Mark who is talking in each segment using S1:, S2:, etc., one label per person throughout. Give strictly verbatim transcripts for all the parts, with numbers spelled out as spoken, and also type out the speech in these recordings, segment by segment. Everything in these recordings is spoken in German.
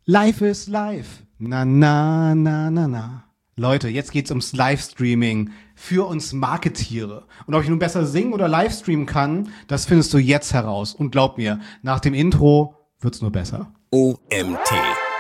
S1: Life is life. Na, na, na, na, na. Leute, jetzt geht's ums Livestreaming für uns Marketiere. Und ob ich nun besser singen oder Livestreamen kann, das findest du jetzt heraus. Und glaub mir, nach dem Intro wird's nur besser.
S2: O M T.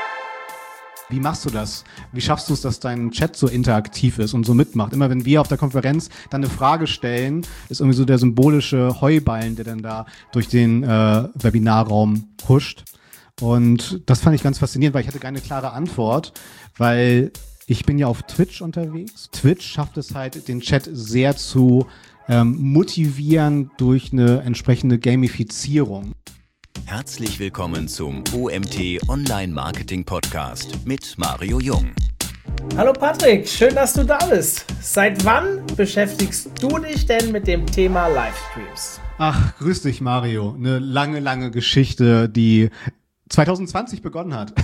S1: Wie machst du das? Wie schaffst du es, dass dein Chat so interaktiv ist und so mitmacht? Immer wenn wir auf der Konferenz dann eine Frage stellen, ist irgendwie so der symbolische Heuballen, der dann da durch den äh, Webinarraum huscht. Und das fand ich ganz faszinierend, weil ich hatte keine klare Antwort, weil ich bin ja auf Twitch unterwegs. Twitch schafft es halt, den Chat sehr zu ähm, motivieren durch eine entsprechende Gamifizierung.
S2: Herzlich willkommen zum O M T Online Marketing Podcast mit Mario Jung.
S3: Hallo Patrick, schön, dass du da bist. Seit wann beschäftigst du dich denn mit dem Thema Livestreams?
S1: Ach, grüß dich Mario. Eine lange, lange Geschichte, die zwanzig zwanzig begonnen hat.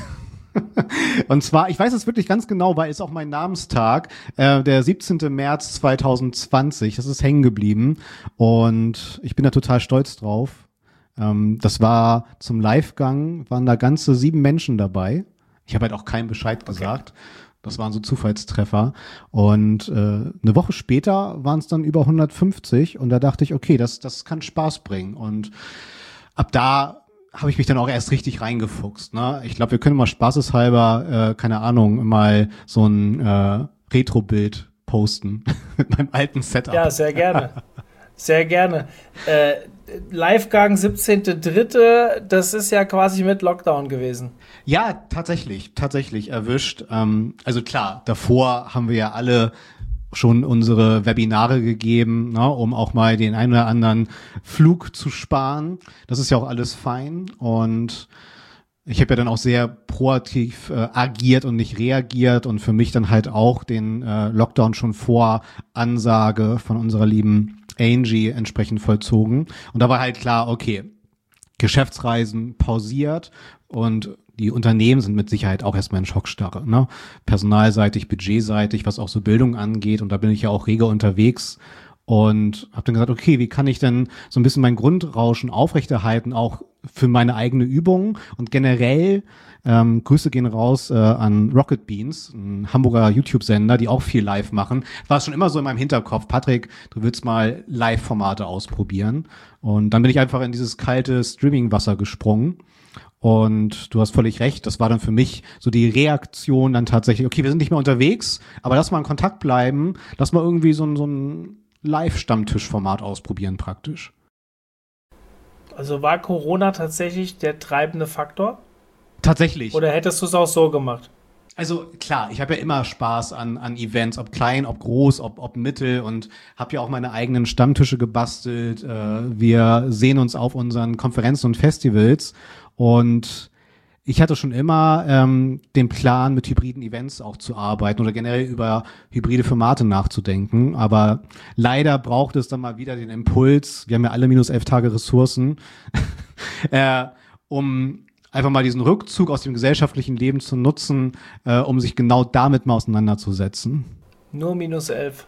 S1: Und zwar, ich weiß es wirklich ganz genau, weil es auch mein Namenstag, äh, der siebzehnten März zweitausendzwanzig, das ist hängen geblieben und ich bin da total stolz drauf. Ähm, das war zum Livegang, waren da ganze sieben Menschen dabei. Ich habe halt auch keinen Bescheid gesagt. Okay. Das waren so Zufallstreffer. Und äh, eine Woche später waren es dann über hundertfünfzig und da dachte ich, okay, das, das kann Spaß bringen. Und ab da habe ich mich dann auch erst richtig reingefuchst. Ne? Ich glaube, wir können mal spaßeshalber, äh, keine Ahnung, mal so ein äh, Retro-Bild posten mit meinem alten Setup.
S3: Ja, sehr gerne. Sehr gerne. Äh, Livegang siebzehnten dritten das ist ja quasi mit Lockdown gewesen.
S1: Ja, tatsächlich, tatsächlich erwischt. Ähm, also klar, davor haben wir ja alle schon unsere Webinare gegeben, ne, um auch mal den einen oder anderen Flug zu sparen. Das ist ja auch alles fein und ich habe ja dann auch sehr proaktiv äh, agiert und nicht reagiert und für mich dann halt auch den äh, Lockdown schon vor Ansage von unserer lieben Angie entsprechend vollzogen. Und da war halt klar, okay, Geschäftsreisen pausiert und die Unternehmen sind mit Sicherheit auch erstmal in Schockstarre, ne? Personalseitig, budgetseitig, was auch so Bildung angeht. Und da bin ich ja auch rege unterwegs und habe dann gesagt, okay, wie kann ich denn so ein bisschen mein Grundrauschen aufrechterhalten, auch für meine eigene Übung und generell ähm, Grüße gehen raus äh, an Rocket Beans, ein Hamburger YouTube-Sender, die auch viel live machen. War schon immer so in meinem Hinterkopf, Patrick, du willst mal Live-Formate ausprobieren. Und dann bin ich einfach in dieses kalte Streaming-Wasser gesprungen. Und du hast völlig recht, das war dann für mich so die Reaktion dann tatsächlich, okay, wir sind nicht mehr unterwegs, aber lass mal in Kontakt bleiben, lass mal irgendwie so ein, so ein Live-Stammtisch-Format ausprobieren praktisch.
S3: Also war Corona tatsächlich der treibende Faktor?
S1: Tatsächlich.
S3: Oder hättest du es auch so gemacht?
S1: Also klar, ich habe ja immer Spaß an an Events, ob klein, ob groß, ob ob mittel und habe ja auch meine eigenen Stammtische gebastelt. Äh, wir sehen uns auf unseren Konferenzen und Festivals und ich hatte schon immer ähm, den Plan, mit hybriden Events auch zu arbeiten oder generell über hybride Formate nachzudenken. Aber leider braucht es dann mal wieder den Impuls, wir haben ja alle minus elf Tage Ressourcen, äh, um einfach mal diesen Rückzug aus dem gesellschaftlichen Leben zu nutzen, äh, um sich genau damit mal auseinanderzusetzen.
S3: Nur minus elf.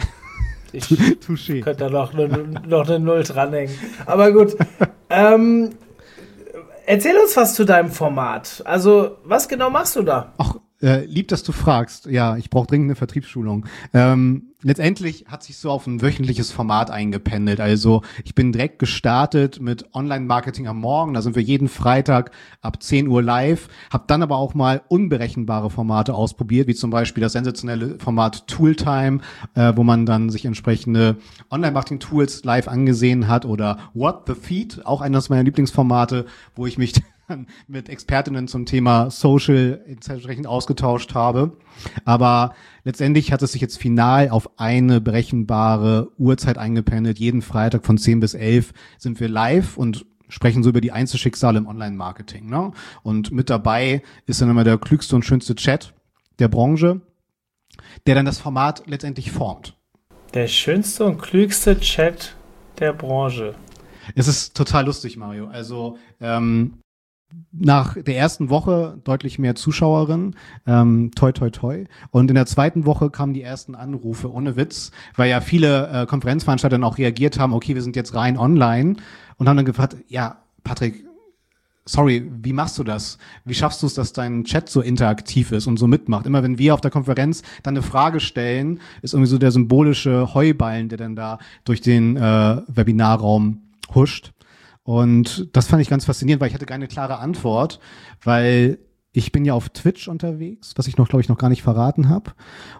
S3: Ich
S1: Touché.
S3: könnte da noch, noch eine Null dranhängen. Aber gut. ähm, erzähl uns was zu deinem Format. Also, was genau machst du da?
S1: Ach, äh, lieb, dass du fragst. Ja, ich brauche dringend eine Vertriebsschulung. Ähm, letztendlich hat sich so auf ein wöchentliches Format eingependelt. Also ich bin direkt gestartet mit Online-Marketing am Morgen. Da sind wir jeden Freitag ab zehn Uhr live. Hab dann aber auch mal unberechenbare Formate ausprobiert, wie zum Beispiel das sensationelle Format Tooltime, äh, wo man dann sich entsprechende Online-Marketing-Tools live angesehen hat, oder What the Feed, auch eines meiner Lieblingsformate, wo ich mich mit Expertinnen zum Thema Social entsprechend ausgetauscht habe. Aber letztendlich hat es sich jetzt final auf eine berechenbare Uhrzeit eingependelt. Jeden Freitag von zehn bis elf sind wir live und sprechen so über die Einzelschicksale im Online-Marketing. Ne? Und mit dabei ist dann immer der klügste und schönste Chat der Branche, der dann das Format letztendlich formt.
S3: Der schönste und klügste Chat der Branche.
S1: Es ist total lustig, Mario. Also ähm, nach der ersten Woche deutlich mehr Zuschauerinnen, ähm, toi toi toi. Und in der zweiten Woche kamen die ersten Anrufe, ohne Witz, weil ja viele äh, Konferenzveranstalter dann auch reagiert haben, okay, wir sind jetzt rein online und haben dann gefragt, ja, Patrick, sorry, wie machst du das? Wie schaffst du es, dass dein Chat so interaktiv ist und so mitmacht? Immer wenn wir auf der Konferenz dann eine Frage stellen, ist irgendwie so der symbolische Heuballen, der dann da durch den äh, Webinarraum huscht. Und das fand ich ganz faszinierend, weil ich hatte keine klare Antwort, weil ich bin ja auf Twitch unterwegs, was ich noch, glaube ich, noch gar nicht verraten habe.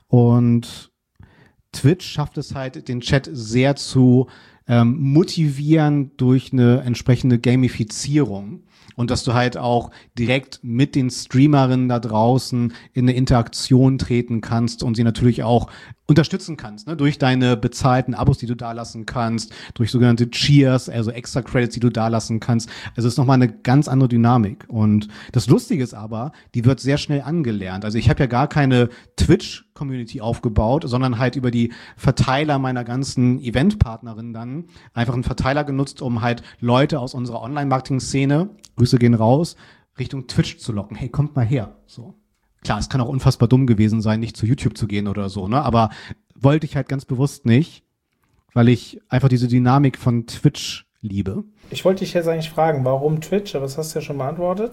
S1: Und Twitch schafft es halt, den Chat sehr zu ähm, motivieren durch eine entsprechende Gamifizierung. Und dass du halt auch direkt mit den Streamerinnen da draußen in eine Interaktion treten kannst und sie natürlich auch unterstützen kannst, ne? Durch deine bezahlten Abos, die du da lassen kannst, durch sogenannte Cheers, also extra Credits, die du da lassen kannst. Also es ist nochmal eine ganz andere Dynamik. Und das Lustige ist aber, die wird sehr schnell angelernt. Also ich habe ja gar keine Twitch-Community aufgebaut, sondern halt über die Verteiler meiner ganzen Eventpartnerinnen dann einfach einen Verteiler genutzt, um halt Leute aus unserer Online-Marketing-Szene, Grüße gehen raus, Richtung Twitch zu locken. Hey, kommt mal her. So. Klar, es kann auch unfassbar dumm gewesen sein, nicht zu YouTube zu gehen oder so, ne? Aber wollte ich halt ganz bewusst nicht, weil ich einfach diese Dynamik von Twitch liebe.
S3: Ich wollte dich jetzt eigentlich fragen, warum Twitch? Aber das hast du ja schon beantwortet.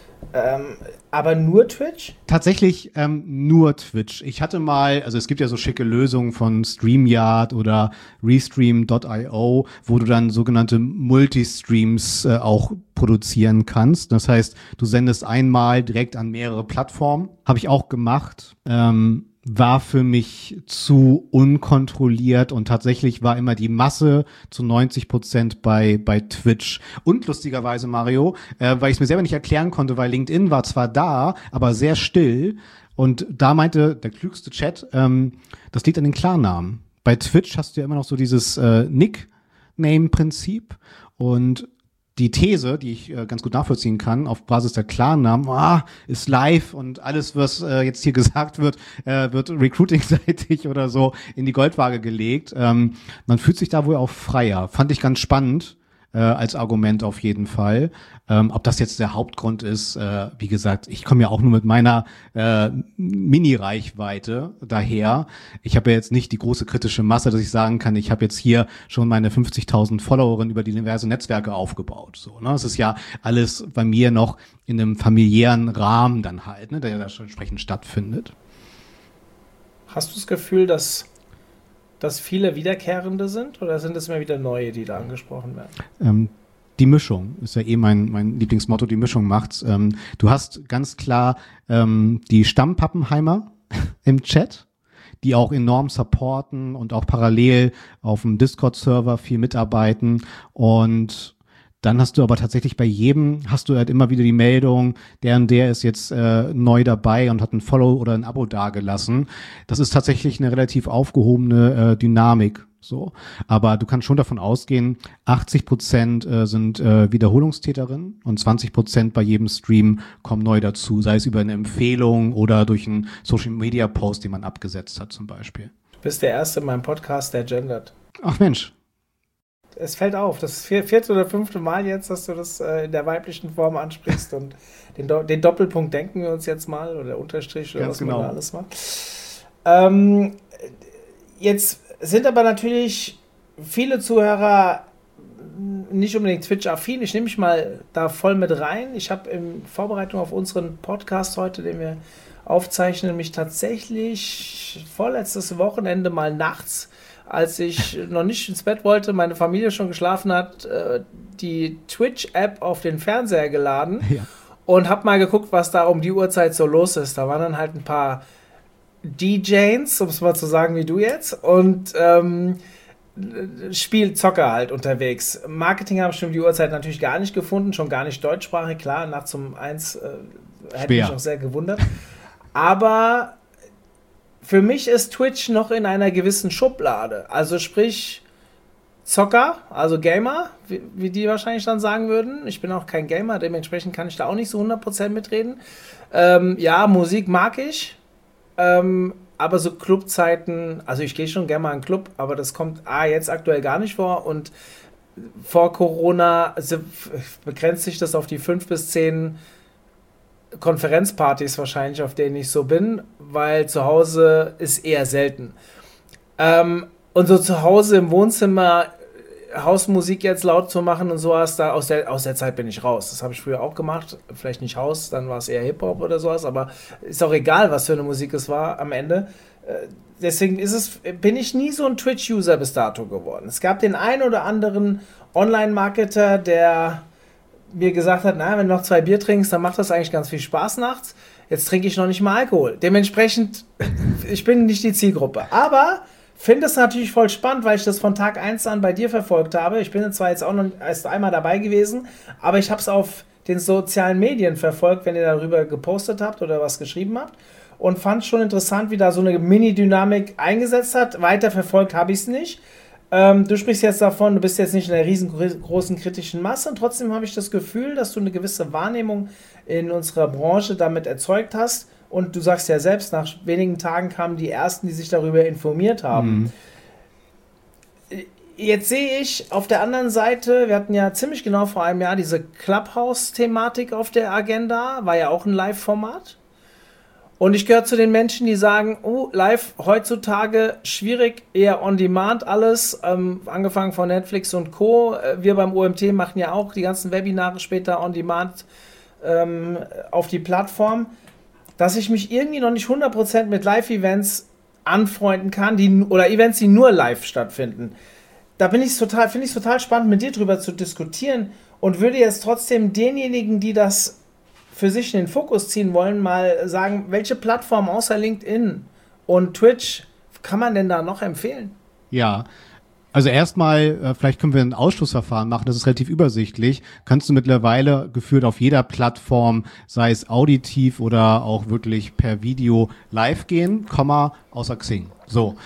S3: Ähm, aber nur Twitch?
S1: Tatsächlich ähm, nur Twitch. Ich hatte mal, also es gibt ja so schicke Lösungen von StreamYard oder Restream Punkt io, wo du dann sogenannte Multistreams äh, auch produzieren kannst. Das heißt, du sendest einmal direkt an mehrere Plattformen. Habe ich auch gemacht. Ähm, war für mich zu unkontrolliert und tatsächlich war immer die Masse zu neunzig Prozent bei bei Twitch. Und lustigerweise, Mario, äh, weil ich es mir selber nicht erklären konnte, weil LinkedIn war zwar da, aber sehr still. Und da meinte der klügste Chat, ähm, das liegt an den Klarnamen. Bei Twitch hast du ja immer noch so dieses äh, Nickname-Prinzip und die These, die ich äh, ganz gut nachvollziehen kann, auf Basis der Klarnamen, ah, ist live und alles, was äh, jetzt hier gesagt wird, äh, wird recruiting-seitig oder so in die Goldwaage gelegt. Ähm, man fühlt sich da wohl auch freier. Fand ich ganz spannend äh, als Argument auf jeden Fall. Ähm, ob das jetzt der Hauptgrund ist, äh, wie gesagt, ich komme ja auch nur mit meiner äh, Mini-Reichweite daher. Ich habe ja jetzt nicht die große kritische Masse, dass ich sagen kann, ich habe jetzt hier schon meine fünfzigtausend Followerinnen über die diverse Netzwerke aufgebaut. So, ne? Es ist ja alles bei mir noch in einem familiären Rahmen dann halt, ne, der da schon entsprechend stattfindet.
S3: Hast du das Gefühl, dass, dass viele Wiederkehrende sind oder sind es immer wieder neue, die da angesprochen werden?
S1: Ähm, Die Mischung ist ja eh mein mein Lieblingsmotto, die Mischung macht's. Ähm, du hast ganz klar ähm, die Stammpappenheimer im Chat, die auch enorm supporten und auch parallel auf dem Discord-Server viel mitarbeiten. Und dann hast du aber tatsächlich bei jedem, hast du halt immer wieder die Meldung, der und der ist jetzt äh, neu dabei und hat ein Follow oder ein Abo dagelassen. Das ist tatsächlich eine relativ aufgehobene äh, Dynamik. So, aber du kannst schon davon ausgehen, achtzig Prozent äh, sind äh, Wiederholungstäterinnen und zwanzig Prozent bei jedem Stream kommen neu dazu, sei es über eine Empfehlung oder durch einen Social-Media-Post, den man abgesetzt hat zum Beispiel.
S3: Du bist der Erste in meinem Podcast, der gendert.
S1: Ach Mensch.
S3: Es fällt auf, das ist das vierte oder fünfte Mal jetzt, dass du das äh, in der weiblichen Form ansprichst und den, Do- den Doppelpunkt denken wir uns jetzt mal oder Unterstrich oder
S1: Ganz
S3: was
S1: genau.
S3: man da alles macht. Ähm, jetzt sind aber natürlich viele Zuhörer nicht unbedingt Twitch-affin. Ich nehme mich mal da voll mit rein. Ich habe in Vorbereitung auf unseren Podcast heute, den wir aufzeichnen, mich tatsächlich vorletztes Wochenende mal nachts, als ich noch nicht ins Bett wollte, meine Familie schon geschlafen hat, die Twitch-App auf den Fernseher geladen ja. und habe mal geguckt, was da um die Uhrzeit so los ist. Da waren dann halt ein paar D Js, um es mal zu sagen wie du jetzt, und ähm, Spielzocker halt unterwegs. Marketing habe ich um die Uhrzeit natürlich gar nicht gefunden, schon gar nicht deutschsprachig, klar, nachts um eins äh, hätte mich auch sehr gewundert. Aber für mich ist Twitch noch in einer gewissen Schublade. Also sprich Zocker, also Gamer, wie, wie die wahrscheinlich dann sagen würden. Ich bin auch kein Gamer, dementsprechend kann ich da auch nicht so hundert Prozent mitreden. Ähm, ja, Musik mag ich, ähm, aber so Clubzeiten, also ich gehe schon gerne mal in einen Club, aber das kommt A, jetzt aktuell gar nicht vor und vor Corona also, begrenzt sich das auf die fünf bis zehn Konferenzpartys wahrscheinlich, auf denen ich so bin, weil zu Hause ist eher selten. Ähm, und so zu Hause im Wohnzimmer Hausmusik jetzt laut zu machen und sowas, da aus der, aus der Zeit bin ich raus. Das habe ich früher auch gemacht. Vielleicht nicht Haus, dann war es eher Hip-Hop oder sowas, aber ist auch egal, was für eine Musik es war am Ende. Deswegen ist es, bin ich nie so ein Twitch-User bis dato geworden. Es gab den einen oder anderen Online-Marketer, der mir gesagt hat, na, wenn du noch zwei Bier trinkst, dann macht das eigentlich ganz viel Spaß nachts. Jetzt trinke ich noch nicht mal Alkohol. Dementsprechend, ich bin nicht die Zielgruppe. Aber finde es natürlich voll spannend, weil ich das von Tag eins an bei dir verfolgt habe. Ich bin zwar jetzt auch noch erst einmal dabei gewesen, aber ich habe es auf den sozialen Medien verfolgt, wenn ihr darüber gepostet habt oder was geschrieben habt. Und fand es schon interessant, wie da so eine Mini-Dynamik eingesetzt hat. Weiter verfolgt habe ich es nicht. Ähm, du sprichst jetzt davon, du bist jetzt nicht in einer riesengroßen kritischen Masse und trotzdem habe ich das Gefühl, dass du eine gewisse Wahrnehmung in unserer Branche damit erzeugt hast und du sagst ja selbst, nach wenigen Tagen kamen die Ersten, die sich darüber informiert haben. Mhm. Jetzt sehe ich auf der anderen Seite, wir hatten ja ziemlich genau vor einem Jahr diese Clubhouse-Thematik auf der Agenda, war ja auch ein Live-Format. Und ich gehöre zu den Menschen, die sagen, oh, live heutzutage schwierig, eher on demand alles, ähm, angefangen von Netflix und Co. Wir beim O M T machen ja auch die ganzen Webinare später on demand ähm, auf die Plattform, dass ich mich irgendwie noch nicht hundert Prozent mit Live-Events anfreunden kann, die, oder Events, die nur live stattfinden. Da bin ich total, finde ich es total spannend, mit dir drüber zu diskutieren und würde jetzt trotzdem denjenigen, die das für sich in den Fokus ziehen wollen, mal sagen, welche Plattform außer LinkedIn und Twitch kann man denn da noch empfehlen?
S1: Ja, also erstmal, vielleicht können wir ein Ausschlussverfahren machen, das ist relativ übersichtlich. Kannst du mittlerweile geführt auf jeder Plattform, sei es auditiv oder auch wirklich per Video live gehen, Komma, außer Xing. So.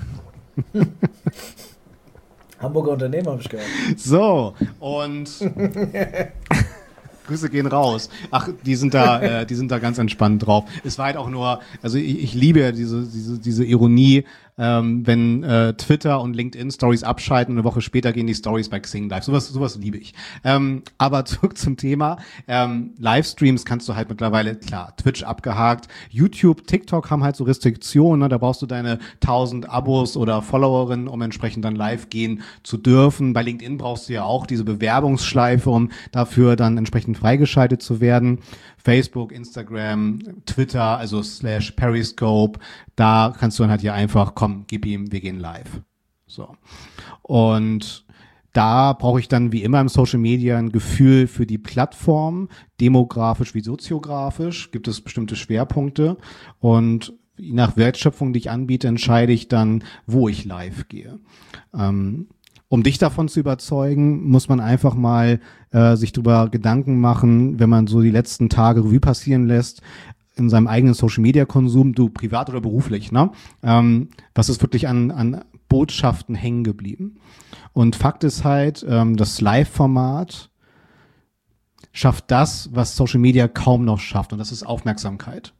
S3: Hamburger Unternehmen, habe ich gehört.
S1: So, und Grüße gehen raus. Ach, die sind da, äh, die sind da ganz entspannt drauf. Es war halt auch nur, also ich, ich liebe ja diese, diese, diese Ironie, ähm, wenn äh, Twitter und LinkedIn Stories abschalten und eine Woche später gehen die Stories bei Xing live. Sowas, sowas liebe ich. Ähm, aber zurück zum Thema. Ähm, Livestreams kannst du halt mittlerweile, klar, Twitch abgehakt. YouTube, TikTok haben halt so Restriktionen, ne? Da brauchst du deine tausend Abos oder Followerinnen, um entsprechend dann live gehen zu dürfen. Bei LinkedIn brauchst du ja auch diese Bewerbungsschleife, um dafür dann entsprechend freigeschaltet zu werden. Facebook, Instagram, Twitter, also slash Periscope, da kannst du dann halt ja einfach, komm, gib ihm, wir gehen live. So. Und da brauche ich dann wie immer im Social Media ein Gefühl für die Plattform, demografisch wie soziografisch, gibt es bestimmte Schwerpunkte und je nach Wertschöpfung, die ich anbiete, entscheide ich dann, wo ich live gehe. Ähm, Um dich davon zu überzeugen, muss man einfach mal äh, sich darüber Gedanken machen, wenn man so die letzten Tage Revue passieren lässt, in seinem eigenen Social-Media-Konsum, du privat oder beruflich, ne? Ähm, was ist wirklich an, an Botschaften hängen geblieben? Und Fakt ist halt, ähm, das Live-Format schafft das, was Social Media kaum noch schafft, und das ist Aufmerksamkeit.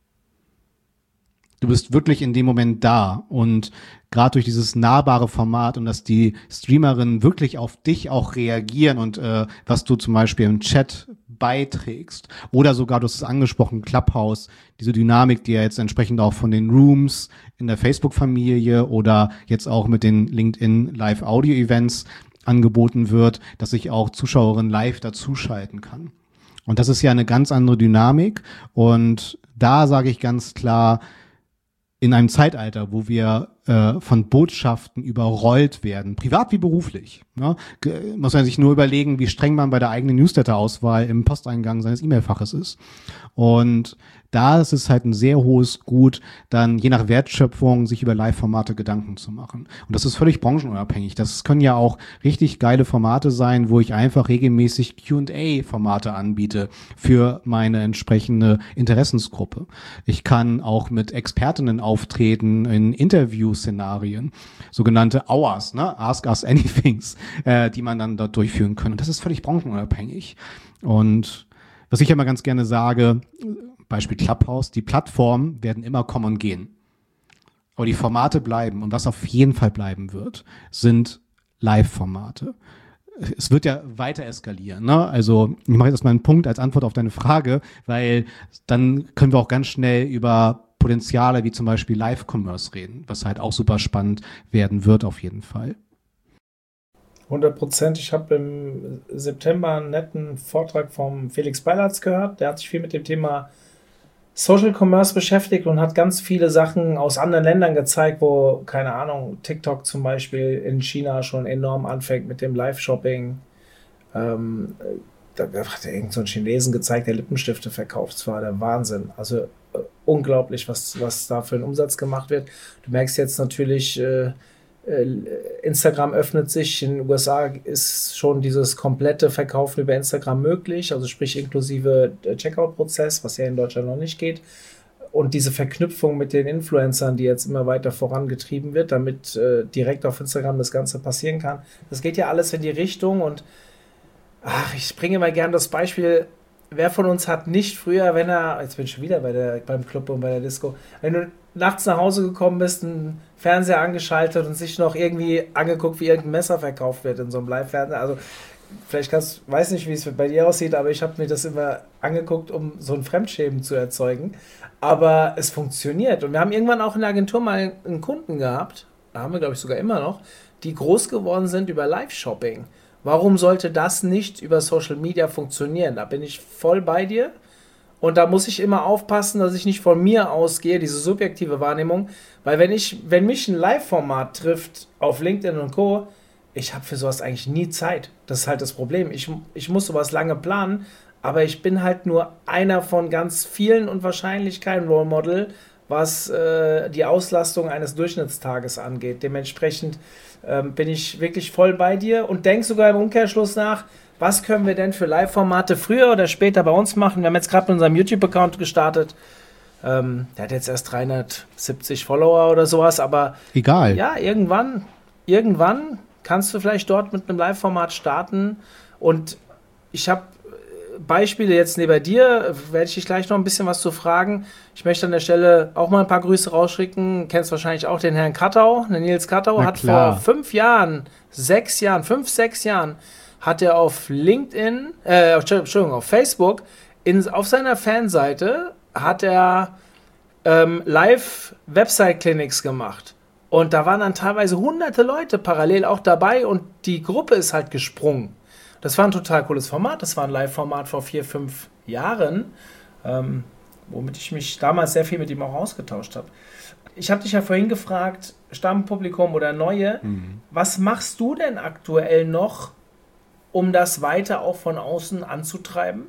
S1: Du bist wirklich in dem Moment da und gerade durch dieses nahbare Format und dass die Streamerinnen wirklich auf dich auch reagieren und äh, was du zum Beispiel im Chat beiträgst oder sogar, du hast es angesprochen, Clubhouse, diese Dynamik, die ja jetzt entsprechend auch von den Rooms in der Facebook-Familie oder jetzt auch mit den LinkedIn Live-Audio-Events angeboten wird, dass ich auch Zuschauerinnen live dazuschalten kann. Und das ist ja eine ganz andere Dynamik und da sage ich ganz klar, in einem Zeitalter, wo wir äh, von Botschaften überrollt werden, privat wie beruflich, ne, ge- muss man sich nur überlegen, wie streng man bei der eigenen Newsletter-Auswahl im Posteingang seines E-Mail-Faches ist. Und da ist es halt ein sehr hohes Gut, dann je nach Wertschöpfung sich über Live-Formate Gedanken zu machen. Und das ist völlig branchenunabhängig. Das können ja auch richtig geile Formate sein, wo ich einfach regelmäßig Q und A-Formate anbiete für meine entsprechende Interessensgruppe. Ich kann auch mit Expertinnen auftreten in Interview-Szenarien, sogenannte Hours, ne? Ask Us Anythings, äh, die man dann dort durchführen kann. Und das ist völlig branchenunabhängig. Und was ich immer ganz gerne sage, Beispiel Clubhouse, die Plattformen werden immer kommen und gehen. Aber die Formate bleiben. Und was auf jeden Fall bleiben wird, sind Live-Formate. Es wird ja weiter eskalieren, ne? Also ich mache jetzt erstmal einen Punkt als Antwort auf deine Frage, weil dann können wir auch ganz schnell über Potenziale wie zum Beispiel Live-Commerce reden, was halt auch super spannend werden wird auf jeden Fall.
S3: hundert Prozent. Ich habe im September einen netten Vortrag vom Felix Beilatz gehört. Der hat sich viel mit dem Thema Social Commerce beschäftigt und hat ganz viele Sachen aus anderen Ländern gezeigt, wo, keine Ahnung, TikTok zum Beispiel in China schon enorm anfängt mit dem Live-Shopping. Ähm, da hat er irgend so einen Chinesen gezeigt, der Lippenstifte verkauft. Das war der Wahnsinn. Also äh, unglaublich, was, was da für ein Umsatz gemacht wird. Du merkst jetzt natürlich, äh, Instagram öffnet sich, in den U S A ist schon dieses komplette Verkaufen über Instagram möglich, also sprich inklusive Checkout-Prozess, was ja in Deutschland noch nicht geht. Und diese Verknüpfung mit den Influencern, die jetzt immer weiter vorangetrieben wird, damit äh, direkt auf Instagram das Ganze passieren kann. Das geht ja alles in die Richtung und ach, ich bringe mal gern das Beispiel, wer von uns hat nicht früher, wenn er, jetzt bin ich schon wieder bei der, beim Club und bei der Disco, wenn du nachts nach Hause gekommen bist, einen Fernseher angeschaltet und sich noch irgendwie angeguckt, wie irgendein Messer verkauft wird in so einem Live-Fernseher. Also vielleicht kannst, weiß nicht, wie es bei dir aussieht, aber ich habe mir das immer angeguckt, um so ein Fremdschämen zu erzeugen. Aber es funktioniert. Und wir haben irgendwann auch in der Agentur mal einen Kunden gehabt, da haben wir, glaube ich, sogar immer noch, die groß geworden sind über Live-Shopping. Warum sollte das nicht über Social Media funktionieren? Da bin ich voll bei dir. Und da muss ich immer aufpassen, dass ich nicht von mir ausgehe, diese subjektive Wahrnehmung. Weil wenn ich, wenn mich ein Live-Format trifft auf LinkedIn und Co., ich habe für sowas eigentlich nie Zeit. Das ist halt das Problem. Ich, ich muss sowas lange planen, aber ich bin halt nur einer von ganz vielen und wahrscheinlich kein Role Model, was äh, die Auslastung eines Durchschnittstages angeht. Dementsprechend ähm, bin ich wirklich voll bei dir und denke sogar im Umkehrschluss nach, was können wir denn für Live-Formate früher oder später bei uns machen? Wir haben jetzt gerade mit unserem YouTube-Account gestartet. Ähm, der hat jetzt erst dreihundertsiebzig Follower oder sowas, aber
S1: egal.
S3: Ja, irgendwann, irgendwann kannst du vielleicht dort mit einem Live-Format starten. Und ich habe Beispiele jetzt neben dir, werde ich dich gleich noch ein bisschen was zu fragen. Ich möchte an der Stelle auch mal ein paar Grüße rausschicken. Du kennst wahrscheinlich auch den Herrn Kattau. Der Nils Kattau hat vor fünf Jahren, sechs Jahren, fünf, sechs Jahren, hat er auf LinkedIn, äh, Entschuldigung, auf Facebook, in, auf seiner Fanseite hat er ähm, Live-Website-Clinics gemacht. Und da waren dann teilweise hunderte Leute parallel auch dabei und die Gruppe ist halt gesprungen. Das war ein total cooles Format. Das war ein Live-Format vor vier, fünf Jahren, ähm, womit ich mich damals sehr viel mit ihm auch ausgetauscht habe. Ich habe dich ja vorhin gefragt, Stammpublikum oder Neue, mhm. was machst du denn aktuell noch, um das weiter auch von außen anzutreiben?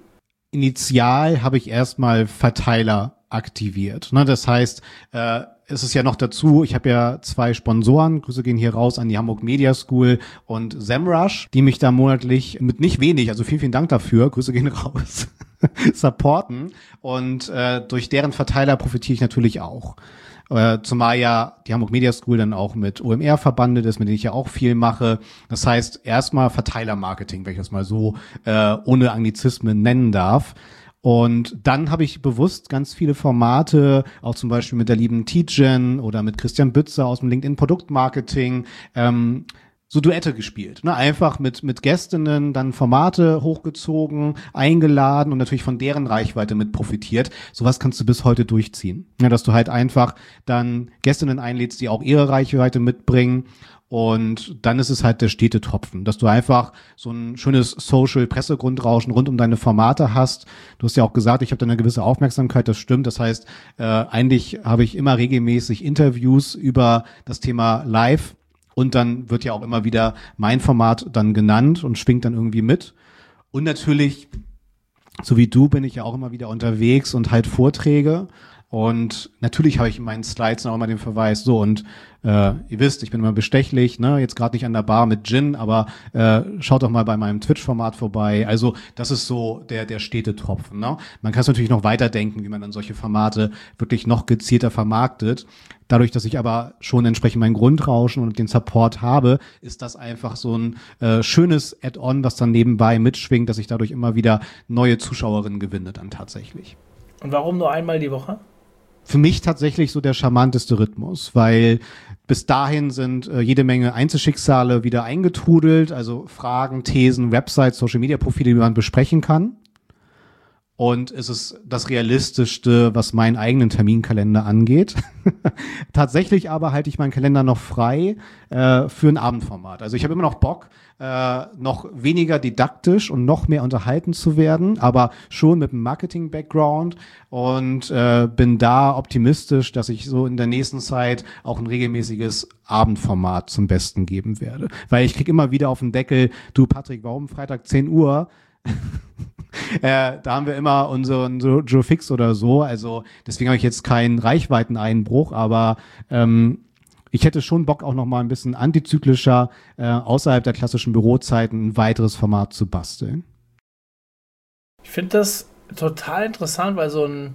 S1: Initial habe ich erstmal Verteiler aktiviert. Ne? Das heißt, äh, es ist ja noch dazu, ich habe ja zwei Sponsoren, Grüße gehen hier raus an die Hamburg Media School und SEMrush, die mich da monatlich mit nicht wenig, also vielen, vielen Dank dafür, Grüße gehen raus, supporten und äh, durch deren Verteiler profitiere ich natürlich auch. Äh, zumal ja die Hamburg Media School dann auch mit O M R verbandelt ist, mit denen ich ja auch viel mache. Das heißt, erstmal Verteilermarketing, wenn ich das mal so äh, ohne Anglizismen nennen darf. Und dann habe ich bewusst ganz viele Formate, auch zum Beispiel mit der lieben Tijen oder mit Christian Bützer aus dem LinkedIn Produktmarketing, ähm, so Duette gespielt. Ne? Einfach mit mit Gästinnen dann Formate hochgezogen, eingeladen und natürlich von deren Reichweite mit profitiert. Sowas kannst du bis heute durchziehen. Ja, dass du halt einfach dann Gästinnen einlädst, die auch ihre Reichweite mitbringen. Und dann ist es halt der stete Tropfen, dass du einfach so ein schönes Social-Pressegrundrauschen rund um deine Formate hast. Du hast ja auch gesagt, ich habe da eine gewisse Aufmerksamkeit, das stimmt. Das heißt, äh, eigentlich habe ich immer regelmäßig Interviews über das Thema Live und dann wird ja auch immer wieder mein Format dann genannt und schwingt dann irgendwie mit. Und natürlich, so wie du, bin ich ja auch immer wieder unterwegs und halt Vorträge. Und natürlich habe ich in meinen Slides auch immer den Verweis, so und äh, ihr wisst, ich bin immer bestechlich, ne, jetzt gerade nicht an der Bar mit Gin, aber äh, schaut doch mal bei meinem Twitch-Format vorbei. Also das ist so der der stete Tropfen. Ne? Man kann es natürlich noch weiterdenken, wie man dann solche Formate wirklich noch gezielter vermarktet. Dadurch, dass ich aber schon entsprechend mein Grundrauschen und den Support habe, ist das einfach so ein äh, schönes Add-on, was dann nebenbei mitschwingt, dass ich dadurch immer wieder neue Zuschauerinnen gewinne dann tatsächlich.
S3: Und warum nur einmal die Woche?
S1: Für mich tatsächlich so der charmanteste Rhythmus, weil bis dahin sind äh, jede Menge Einzelschicksale wieder eingetrudelt, also Fragen, Thesen, Websites, Social-Media-Profile, die man besprechen kann. und es ist das Realistischste, was meinen eigenen Terminkalender angeht. Tatsächlich aber halte ich meinen Kalender noch frei äh, für ein Abendformat. Also ich habe immer noch Bock, äh, noch weniger didaktisch und noch mehr unterhalten zu werden, aber schon mit einem Marketing-Background und äh, bin da optimistisch, dass ich so in der nächsten Zeit auch ein regelmäßiges Abendformat zum Besten geben werde. Weil ich krieg immer wieder auf den Deckel, du Patrick, warum Freitag zehn Uhr? Äh, da haben wir immer unseren so Joe Fix oder so, also deswegen habe ich jetzt keinen Reichweiteneinbruch, aber ähm, ich hätte schon Bock, auch noch mal ein bisschen antizyklischer äh, außerhalb der klassischen Bürozeiten ein weiteres Format zu basteln.
S3: Ich finde das total interessant, weil so ein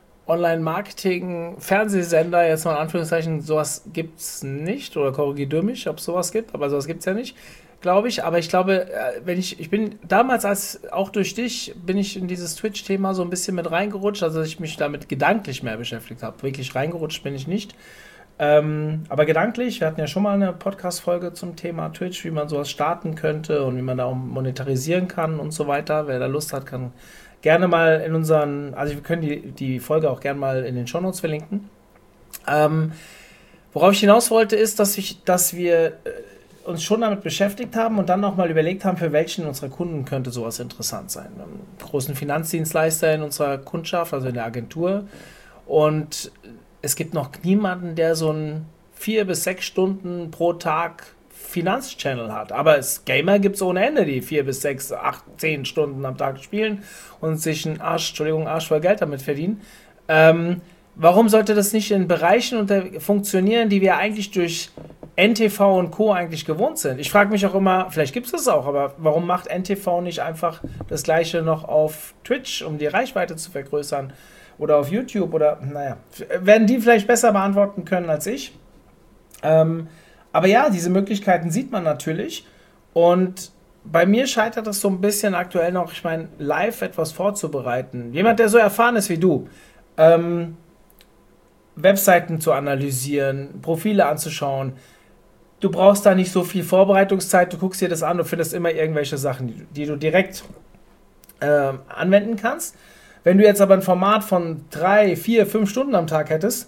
S3: Online-Marketing-Fernsehsender, jetzt mal in Anführungszeichen, sowas gibt es nicht, oder korrigiert mich, ob es sowas gibt, aber sowas gibt es ja nicht, glaube ich. Aber ich glaube, wenn ich, ich bin damals, als auch durch dich, bin ich in dieses Twitch-Thema so ein bisschen mit reingerutscht, also dass ich mich damit gedanklich mehr beschäftigt habe. Wirklich reingerutscht bin ich nicht. Ähm, aber gedanklich, wir hatten ja schon mal eine Podcast-Folge zum Thema Twitch, wie man sowas starten könnte und wie man da auch monetarisieren kann und so weiter. Wer da Lust hat, kann gerne mal in unseren, also wir können die, die Folge auch gerne mal in den Shownotes verlinken. Ähm, worauf ich hinaus wollte, ist, dass, ich, dass wir äh, uns schon damit beschäftigt haben und dann nochmal überlegt haben, für welchen unserer Kunden könnte sowas interessant sein. Wir haben einen großen Finanzdienstleister in unserer Kundschaft, also in der Agentur, und es gibt noch niemanden, der so ein vier bis sechs Stunden pro Tag Finanzchannel hat. Aber es Gamer gibt es ohne Ende, die vier bis sechs, acht, zehn Stunden am Tag spielen und sich einen Arsch, Entschuldigung, Arsch voll Geld damit verdienen. Ähm, warum sollte das nicht in Bereichen unter funktionieren, die wir eigentlich durch N T V und Co. eigentlich gewohnt sind? Ich frage mich auch immer, vielleicht gibt es das auch, aber warum macht N T V nicht einfach das Gleiche noch auf Twitch, um die Reichweite zu vergrößern? Oder auf YouTube? Oder, naja, werden die vielleicht besser beantworten können als ich. Ähm, aber ja, diese Möglichkeiten sieht man natürlich. Und bei mir scheitert es so ein bisschen aktuell noch, ich meine, live etwas vorzubereiten. Jemand, der so erfahren ist wie du, ähm, Webseiten zu analysieren, Profile anzuschauen. Du brauchst da nicht so viel Vorbereitungszeit, du guckst dir das an, du findest immer irgendwelche Sachen, die, die du direkt äh, anwenden kannst. Wenn du jetzt aber ein Format von drei, vier, fünf Stunden am Tag hättest,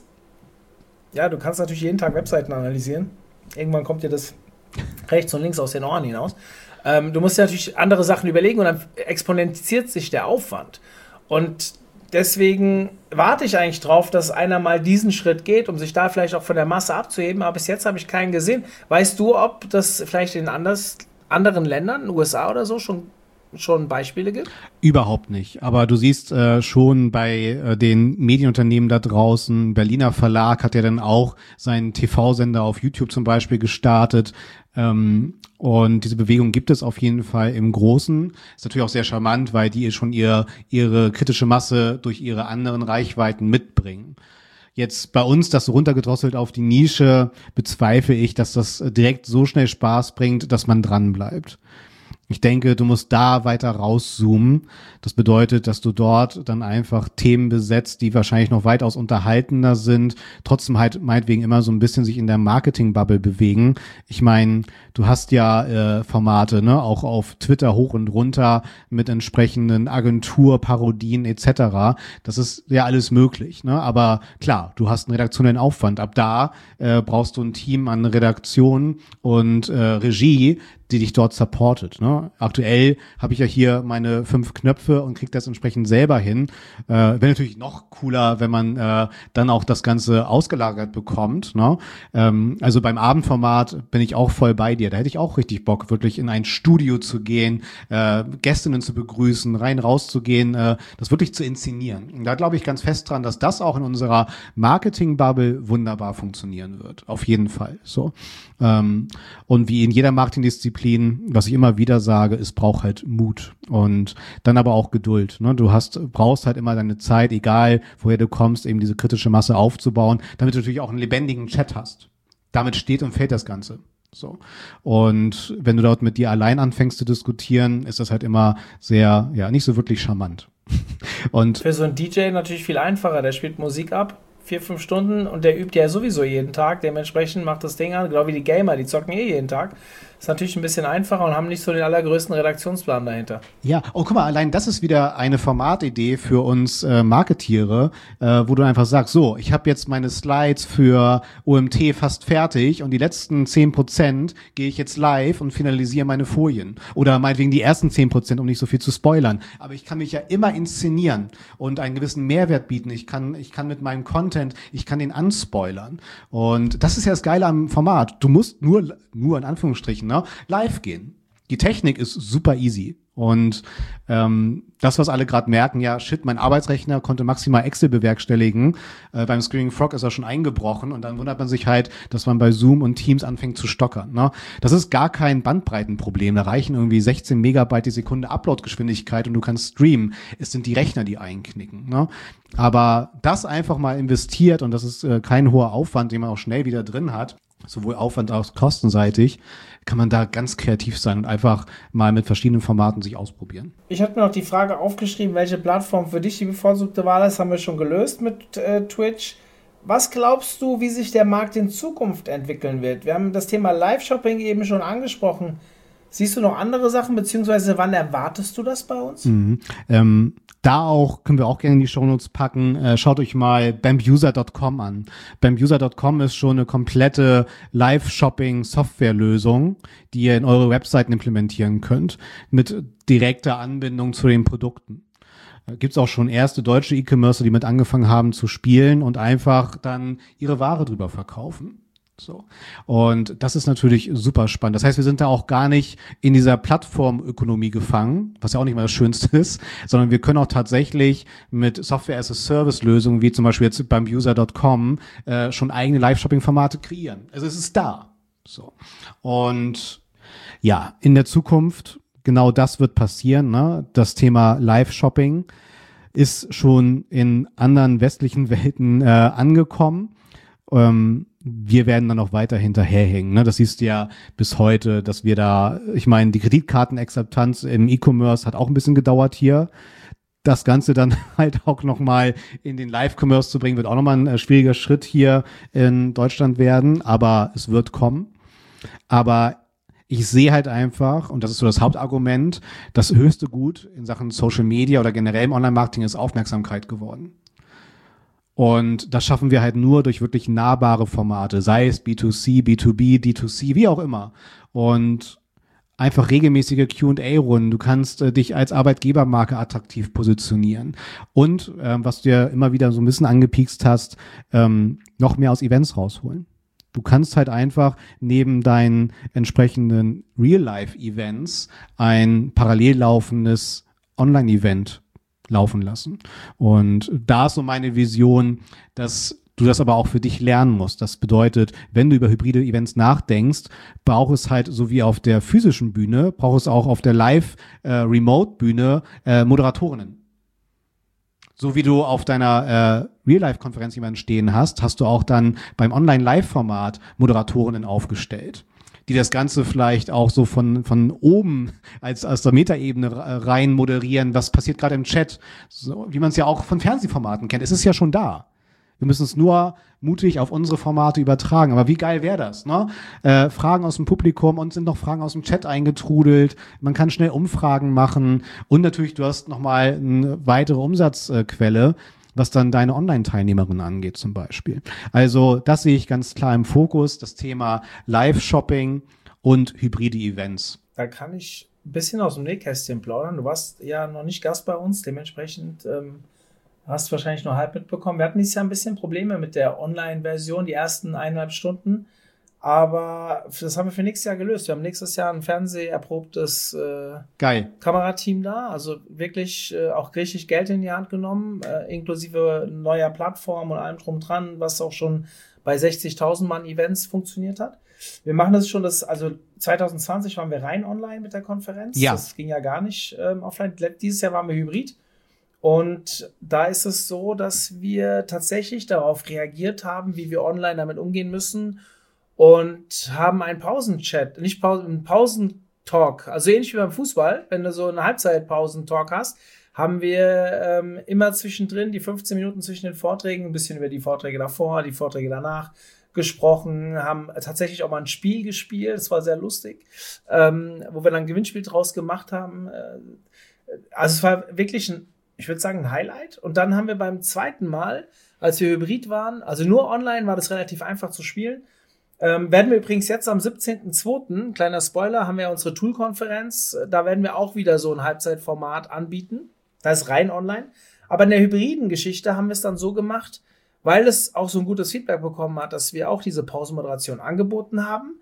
S3: ja, du kannst natürlich jeden Tag Webseiten analysieren. Irgendwann kommt dir das rechts und links aus den Ohren hinaus. Ähm, du musst dir natürlich andere Sachen überlegen und dann exponentiert sich der Aufwand. Und deswegen warte ich eigentlich drauf, dass einer mal diesen Schritt geht, um sich da vielleicht auch von der Masse abzuheben. Aber bis jetzt habe ich keinen gesehen. Weißt du, ob das vielleicht in anders, anderen Ländern, U S A oder so, schon schon Beispiele gibt?
S1: Überhaupt nicht. Aber du siehst äh, schon bei äh, den Medienunternehmen da draußen, Berliner Verlag hat ja dann auch seinen T V-Sender auf YouTube zum Beispiel gestartet. Ähm, und diese Bewegung gibt es auf jeden Fall im Großen. Ist natürlich auch sehr charmant, weil die schon ihr, ihre kritische Masse durch ihre anderen Reichweiten mitbringen. Jetzt bei uns das so runtergedrosselt auf die Nische, bezweifle ich, dass das direkt so schnell Spaß bringt, dass man dran bleibt. Ich denke, du musst da weiter rauszoomen. Das bedeutet, dass du dort dann einfach Themen besetzt, die wahrscheinlich noch weitaus unterhaltender sind, trotzdem halt meinetwegen immer so ein bisschen sich in der Marketing-Bubble bewegen. Ich meine, du hast ja äh, Formate, ne, auch auf Twitter hoch und runter mit entsprechenden Agenturparodien et cetera. Das ist ja alles möglich, ne? Aber klar, du hast einen redaktionellen Aufwand. Ab da äh, brauchst du ein Team an Redaktion und äh, Regie, die dich dort supportet. Ne? Aktuell habe ich ja hier meine fünf Knöpfe und kriege das entsprechend selber hin. Äh, wäre natürlich noch cooler, wenn man äh, dann auch das Ganze ausgelagert bekommt. Ne? Ähm, also beim Abendformat bin ich auch voll bei dir. Da hätte ich auch richtig Bock, wirklich in ein Studio zu gehen, äh, Gästinnen zu begrüßen, rein rauszugehen, äh, das wirklich zu inszenieren. Und da glaube ich ganz fest dran, dass das auch in unserer Marketing-Bubble wunderbar funktionieren wird. Auf jeden Fall. So. Ähm, und wie in jeder Marketingdisziplin, was ich immer wieder sage, es braucht halt Mut und dann aber auch Geduld. Ne? Du hast, brauchst halt immer deine Zeit, egal woher du kommst, eben diese kritische Masse aufzubauen, damit du natürlich auch einen lebendigen Chat hast. Damit steht und fällt das Ganze. So. Und wenn du dort mit dir allein anfängst zu diskutieren, ist das halt immer sehr, ja, nicht so wirklich charmant. Und
S3: für so einen D J natürlich viel einfacher, der spielt Musik ab, vier, fünf Stunden und der übt ja sowieso jeden Tag, dementsprechend macht das Ding an, genau wie die Gamer, die zocken eh jeden Tag. Das Ist natürlich ein bisschen einfacher und haben nicht so den allergrößten Redaktionsplan dahinter.
S1: Ja, oh guck mal, allein das ist wieder eine Formatidee für uns äh, Marketiere, äh, wo du einfach sagst, so, ich habe jetzt meine Slides für O M T fast fertig und die letzten zehn Prozent gehe ich jetzt live und finalisiere meine Folien. Oder meinetwegen die ersten zehn Prozent, um nicht so viel zu spoilern. Aber ich kann mich ja immer inszenieren und einen gewissen Mehrwert bieten. Ich kann, ich kann mit meinem Content, ich kann den anspoilern. Und das ist ja das Geile am Format. Du musst nur, nur in Anführungsstrichen, ne, live gehen. Die Technik ist super easy. Und ähm, das, was alle gerade merken, ja, shit, mein Arbeitsrechner konnte maximal Excel bewerkstelligen. Äh, beim Screaming Frog ist er schon eingebrochen und dann wundert man sich halt, dass man bei Zoom und Teams anfängt zu stockern. Ne? Das ist gar kein Bandbreitenproblem. Da reichen irgendwie sechzehn Megabyte die Sekunde Uploadgeschwindigkeit und du kannst streamen. Es sind die Rechner, die einknicken. Ne? Aber das einfach mal investiert und das ist äh, kein hoher Aufwand, den man auch schnell wieder drin hat, sowohl Aufwand als auch kostenseitig, kann man da ganz kreativ sein und einfach mal mit verschiedenen Formaten sich ausprobieren.
S3: Ich habe mir noch die Frage aufgeschrieben, welche Plattform für dich die bevorzugte Wahl ist, haben wir schon gelöst mit äh, Twitch. Was glaubst du, wie sich der Markt in Zukunft entwickeln wird? Wir haben das Thema Live-Shopping eben schon angesprochen. Siehst du noch andere Sachen, beziehungsweise wann erwartest du das bei uns? Mhm.
S1: Ähm, da auch, können wir auch gerne in die Shownotes packen, äh, schaut euch mal bambuser Punkt com an. bambuser Punkt com ist schon eine komplette Live-Shopping-Software-Lösung, die ihr in eure Webseiten implementieren könnt, mit direkter Anbindung zu den Produkten. Gibt's auch schon erste deutsche E-Commercer, die mit angefangen haben zu spielen und einfach dann ihre Ware drüber verkaufen. So. Und das ist natürlich super spannend. Das heißt, wir sind da auch gar nicht in dieser Plattformökonomie gefangen, was ja auch nicht mal das Schönste ist, sondern wir können auch tatsächlich mit Software-as-a-Service-Lösungen, wie zum Beispiel jetzt bambuser Punkt com, äh, schon eigene Live-Shopping-Formate kreieren. Also es ist da. So. Und ja, in der Zukunft, genau das wird passieren, ne? Das Thema Live-Shopping ist schon in anderen westlichen Welten äh, angekommen. Ähm, wir werden dann auch weiter hinterherhängen. Ne? Das siehst du ja bis heute, dass wir da, ich meine, die Kreditkartenakzeptanz im E-Commerce hat auch ein bisschen gedauert hier. Das Ganze dann halt auch nochmal in den Live-Commerce zu bringen, wird auch nochmal ein äh, schwieriger Schritt hier in Deutschland werden, aber es wird kommen. Aber ich sehe halt einfach, und das ist so das Hauptargument, das höchste Gut in Sachen Social Media oder generell im Online-Marketing ist Aufmerksamkeit geworden. Und das schaffen wir halt nur durch wirklich nahbare Formate, sei es B zwei C, B zwei B, D zwei C, wie auch immer. Und einfach regelmäßige Q und A-Runden. Du kannst äh, dich als Arbeitgebermarke attraktiv positionieren. Und ähm, was du ja immer wieder so ein bisschen angepiekst hast, ähm, noch mehr aus Events rausholen. Du kannst halt einfach neben deinen entsprechenden Real-Life-Events ein parallel laufendes Online-Event laufen lassen. Und da ist so meine Vision, dass du das aber auch für dich lernen musst. Das bedeutet, wenn du über hybride Events nachdenkst, braucht es halt, so wie auf der physischen Bühne, braucht es auch auf der Live-Remote-Bühne äh, Moderatorinnen. So wie du auf deiner äh, Real-Life-Konferenz jemanden stehen hast, hast du auch dann beim Online-Live-Format Moderatorinnen aufgestellt, die das Ganze vielleicht auch so von von oben als aus der Metaebene rein moderieren, was passiert gerade im Chat, so, wie man es ja auch von Fernsehformaten kennt. Es ist ja schon da. Wir müssen es nur mutig auf unsere Formate übertragen. Aber wie geil wäre das, ne? Äh, Fragen aus dem Publikum und sind noch Fragen aus dem Chat eingetrudelt. Man kann schnell Umfragen machen und natürlich, du hast nochmal eine weitere Umsatzquelle, was dann deine Online-Teilnehmerinnen angeht zum Beispiel. Also das sehe ich ganz klar im Fokus, das Thema Live-Shopping und hybride Events.
S3: Da kann ich ein bisschen aus dem Nähkästchen plaudern. Du warst ja noch nicht Gast bei uns, dementsprechend ähm, hast du wahrscheinlich nur halb mitbekommen. Wir hatten dieses Jahr ein bisschen Probleme mit der Online-Version, die ersten eineinhalb Stunden. Aber das haben wir für nächstes Jahr gelöst. Wir haben nächstes Jahr ein fernseherprobtes äh,
S1: Geil.
S3: Kamerateam da. Also wirklich äh, auch richtig Geld in die Hand genommen, äh, inklusive neuer Plattform und allem drum dran, was auch schon bei sechzigtausend Mann Events funktioniert hat. Wir machen das schon, das, also zwanzig zwanzig waren wir rein online mit der Konferenz.
S1: Ja.
S3: Das ging ja gar nicht ähm, offline. Dieses Jahr waren wir hybrid. Und da ist es so, dass wir tatsächlich darauf reagiert haben, wie wir online damit umgehen müssen. Und haben einen Pausenchat, nicht Pausen, einen Pausentalk, also ähnlich wie beim Fußball, wenn du so einen Halbzeitpausentalk hast, haben wir ähm, immer zwischendrin, die fünfzehn Minuten zwischen den Vorträgen, ein bisschen über die Vorträge davor, die Vorträge danach gesprochen, haben tatsächlich auch mal ein Spiel gespielt, das war sehr lustig, ähm, wo wir dann ein Gewinnspiel draus gemacht haben. Also es war wirklich ein, ich würde sagen, ein Highlight. Und dann haben wir beim zweiten Mal, als wir hybrid waren, also nur online war das relativ einfach zu spielen, ähm, werden wir übrigens jetzt am siebzehnten zweiten, kleiner Spoiler, haben wir unsere Tool-Konferenz, da werden wir auch wieder so ein Halbzeitformat anbieten. Das ist rein online. Aber in der hybriden Geschichte haben wir es dann so gemacht, weil es auch so ein gutes Feedback bekommen hat, dass wir auch diese Pausenmoderation angeboten haben.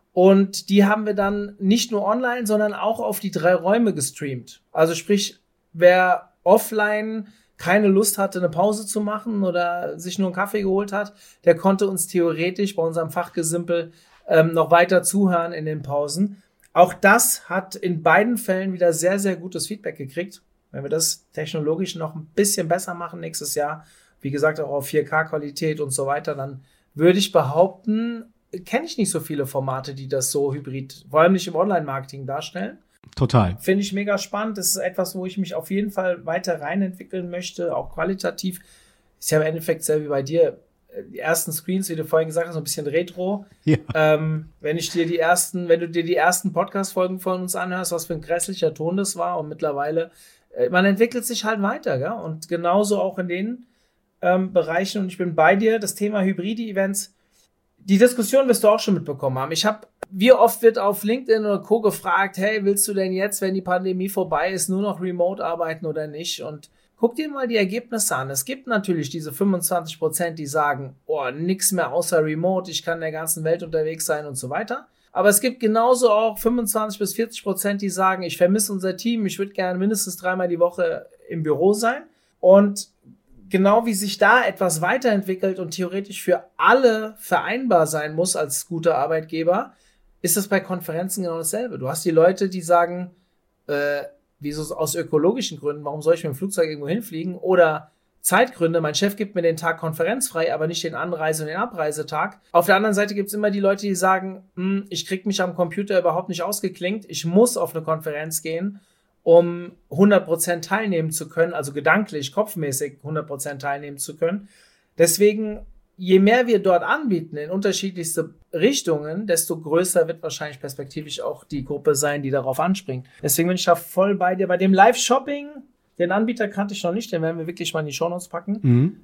S3: Und die haben wir dann nicht nur online, sondern auch auf die drei Räume gestreamt. Also sprich, wer offline keine Lust hatte, eine Pause zu machen oder sich nur einen Kaffee geholt hat, der konnte uns theoretisch bei unserem Fachgesimpel ähm, noch weiter zuhören in den Pausen. Auch das hat in beiden Fällen wieder sehr, sehr gutes Feedback gekriegt. Wenn wir das technologisch noch ein bisschen besser machen nächstes Jahr, wie gesagt auch auf vier K-Qualität und so weiter, dann würde ich behaupten, kenne ich nicht so viele Formate, die das so hybrid, vor allem nicht im Online-Marketing darstellen.
S1: Total.
S3: Finde ich mega spannend. Das ist etwas, wo ich mich auf jeden Fall weiter reinentwickeln möchte, auch qualitativ. Ist ja im Endeffekt selber wie bei dir. Die ersten Screens, wie du vorhin gesagt hast, so ein bisschen Retro.
S1: Ja.
S3: Ähm, wenn ich dir die ersten, wenn du dir die ersten Podcast-Folgen von uns anhörst, was für ein grässlicher Ton das war, und mittlerweile, äh, man entwickelt sich halt weiter, gell? Und genauso auch in den ähm, Bereichen. Und ich bin bei dir, das Thema hybride Events. Die Diskussion wirst du auch schon mitbekommen haben. Ich habe, wie oft wird auf LinkedIn oder Co. gefragt, hey, willst du denn jetzt, wenn die Pandemie vorbei ist, nur noch remote arbeiten oder nicht? Und guck dir mal die Ergebnisse an. Es gibt natürlich diese fünfundzwanzig Prozent, die sagen, oh, nix mehr außer remote, ich kann in der ganzen Welt unterwegs sein und so weiter. Aber es gibt genauso auch fünfundzwanzig bis vierzig Prozent, die sagen, ich vermisse unser Team, ich würde gerne mindestens dreimal die Woche im Büro sein. Und genau wie sich da etwas weiterentwickelt und theoretisch für alle vereinbar sein muss als guter Arbeitgeber, ist das bei Konferenzen genau dasselbe. Du hast die Leute, die sagen, äh, wieso aus ökologischen Gründen, warum soll ich mit dem Flugzeug irgendwo hinfliegen? Oder Zeitgründe, mein Chef gibt mir den Tag Konferenz frei, aber nicht den Anreise- und den Abreisetag. Auf der anderen Seite gibt es immer die Leute, die sagen, hm, ich krieg mich am Computer überhaupt nicht ausgeklinkt, ich muss auf eine Konferenz gehen, um hundert Prozent teilnehmen zu können, also gedanklich, kopfmäßig hundert Prozent teilnehmen zu können. Deswegen, je mehr wir dort anbieten in unterschiedlichste Richtungen, desto größer wird wahrscheinlich perspektivisch auch die Gruppe sein, die darauf anspringt. Deswegen bin ich da voll bei dir. Bei dem Live-Shopping, den Anbieter kannte ich noch nicht, den werden wir wirklich mal in die Shownotes packen. Mhm.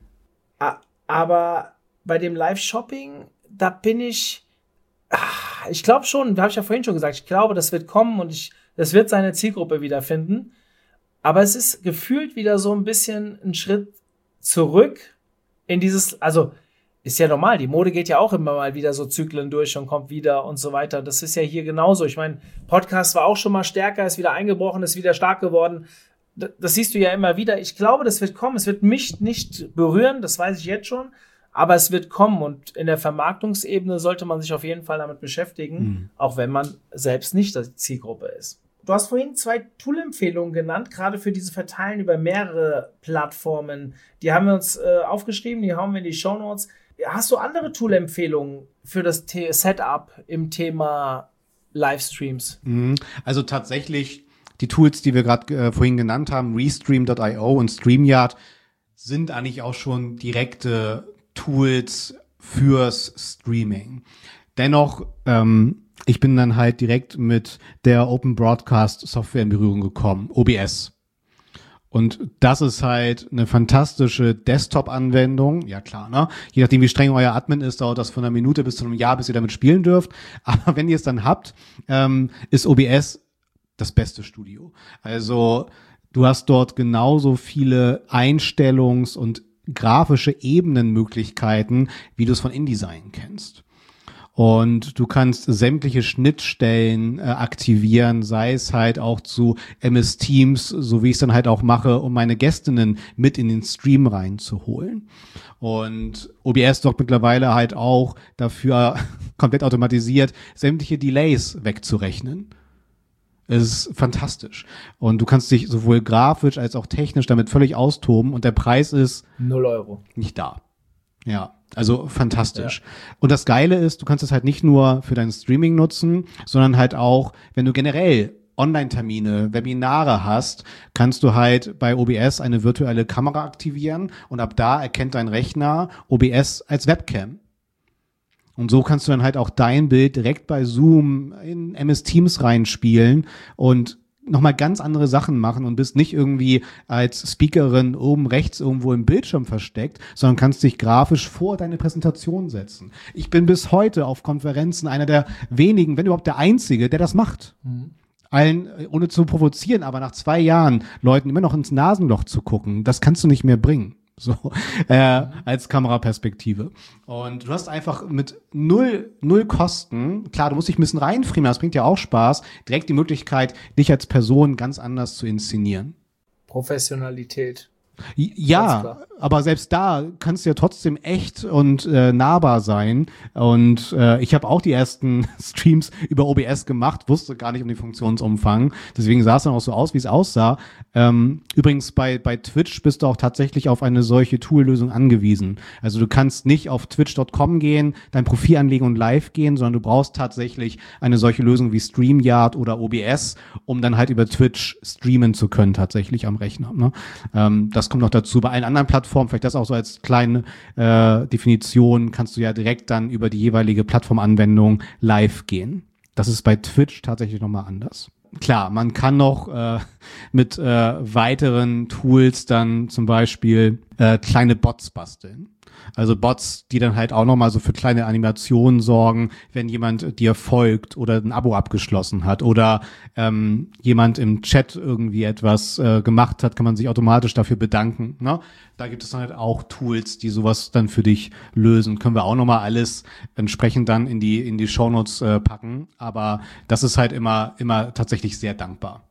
S3: Aber bei dem Live-Shopping, da bin ich, ich glaube schon, da habe ich ja vorhin schon gesagt, ich glaube, das wird kommen und ich Das wird seine Zielgruppe wiederfinden. Aber es ist gefühlt wieder so ein bisschen ein Schritt zurück in dieses, also ist ja normal, die Mode geht ja auch immer mal wieder so Zyklen durch und kommt wieder und so weiter. Das ist ja hier genauso. Ich meine, Podcast war auch schon mal stärker, ist wieder eingebrochen, ist wieder stark geworden. Das siehst du ja immer wieder. Ich glaube, das wird kommen. Es wird mich nicht berühren, das weiß ich jetzt schon. Aber es wird kommen und in der Vermarktungsebene sollte man sich auf jeden Fall damit beschäftigen, mhm. auch wenn man selbst nicht die Zielgruppe ist. Du hast vorhin zwei Tool-Empfehlungen genannt, gerade für diese Verteilen über mehrere Plattformen. Die haben wir uns äh, aufgeschrieben, die hauen wir in die Shownotes. Hast du andere Tool-Empfehlungen für das T- Setup im Thema Livestreams?
S1: Mhm. Also tatsächlich die Tools, die wir gerade äh, vorhin genannt haben, Restream Punkt io und StreamYard, sind eigentlich auch schon direkte Tools fürs Streaming. Dennoch, ähm, ich bin dann halt direkt mit der Open Broadcast Software in Berührung gekommen, O B S. Und das ist halt eine fantastische Desktop-Anwendung. Ja klar, ne? Je nachdem, wie streng euer Admin ist, dauert das von einer Minute bis zu einem Jahr, bis ihr damit spielen dürft. Aber wenn ihr es dann habt, ähm, ist O B S das beste Studio. Also du hast dort genauso viele Einstellungs- und grafische Ebenenmöglichkeiten, wie du es von InDesign kennst. Und du kannst sämtliche Schnittstellen äh, aktivieren, sei es halt auch zu M S Teams, so wie ich es dann halt auch mache, um meine Gästinnen mit in den Stream reinzuholen. Und O B S sorgt mittlerweile halt auch dafür, komplett automatisiert, sämtliche Delays wegzurechnen. Es ist fantastisch. Und du kannst dich sowohl grafisch als auch technisch damit völlig austoben und der Preis ist
S3: null Euro.
S1: Nicht da. Ja, also fantastisch. Ja. Und das Geile ist, du kannst es halt nicht nur für dein Streaming nutzen, sondern halt auch, wenn du generell Online-Termine, Webinare hast, kannst du halt bei O B S eine virtuelle Kamera aktivieren und ab da erkennt dein Rechner O B S als Webcam. Und so kannst du dann halt auch dein Bild direkt bei Zoom in M S Teams reinspielen und nochmal ganz andere Sachen machen und bist nicht irgendwie als Speakerin oben rechts irgendwo im Bildschirm versteckt, sondern kannst dich grafisch vor deine Präsentation setzen. Ich bin bis heute auf Konferenzen einer der wenigen, wenn überhaupt der Einzige, der das macht. Mhm. Allen, ohne zu provozieren, aber nach zwei Jahren Leuten immer noch ins Nasenloch zu gucken, das kannst du nicht mehr bringen. So, äh, als Kameraperspektive. Und du hast einfach mit null, null Kosten, klar, du musst dich ein bisschen reinfriemeln, das bringt ja auch Spaß, direkt die Möglichkeit, dich als Person ganz anders zu inszenieren.
S3: Professionalität.
S1: Ja, aber selbst da kannst du ja trotzdem echt und äh, nahbar sein. Und äh, ich habe auch die ersten Streams über O B S gemacht, wusste gar nicht um den Funktionsumfang. Deswegen sah es dann auch so aus, wie es aussah. Ähm, übrigens bei bei Twitch bist du auch tatsächlich auf eine solche Tool-Lösung angewiesen. Also du kannst nicht auf twitch Punkt com gehen, dein Profil anlegen und live gehen, sondern du brauchst tatsächlich eine solche Lösung wie StreamYard oder O B S, um dann halt über Twitch streamen zu können, tatsächlich am Rechner. Ne? Ähm, das kommt noch dazu. Bei allen anderen Plattformen, vielleicht das auch so als kleine äh, Definition, kannst du ja direkt dann über die jeweilige Plattformanwendung live gehen. Das ist bei Twitch tatsächlich nochmal anders. Klar, man kann noch äh, mit äh, weiteren Tools dann zum Beispiel äh, kleine Bots basteln. Also Bots, die dann halt auch nochmal so für kleine Animationen sorgen, wenn jemand dir folgt oder ein Abo abgeschlossen hat oder ähm, jemand im Chat irgendwie etwas äh, gemacht hat, kann man sich automatisch dafür bedanken. Ne? Da gibt es dann halt auch Tools, die sowas dann für dich lösen. Können wir auch nochmal alles entsprechend dann in die in die Shownotes äh, packen. Aber das ist halt immer immer tatsächlich sehr dankbar.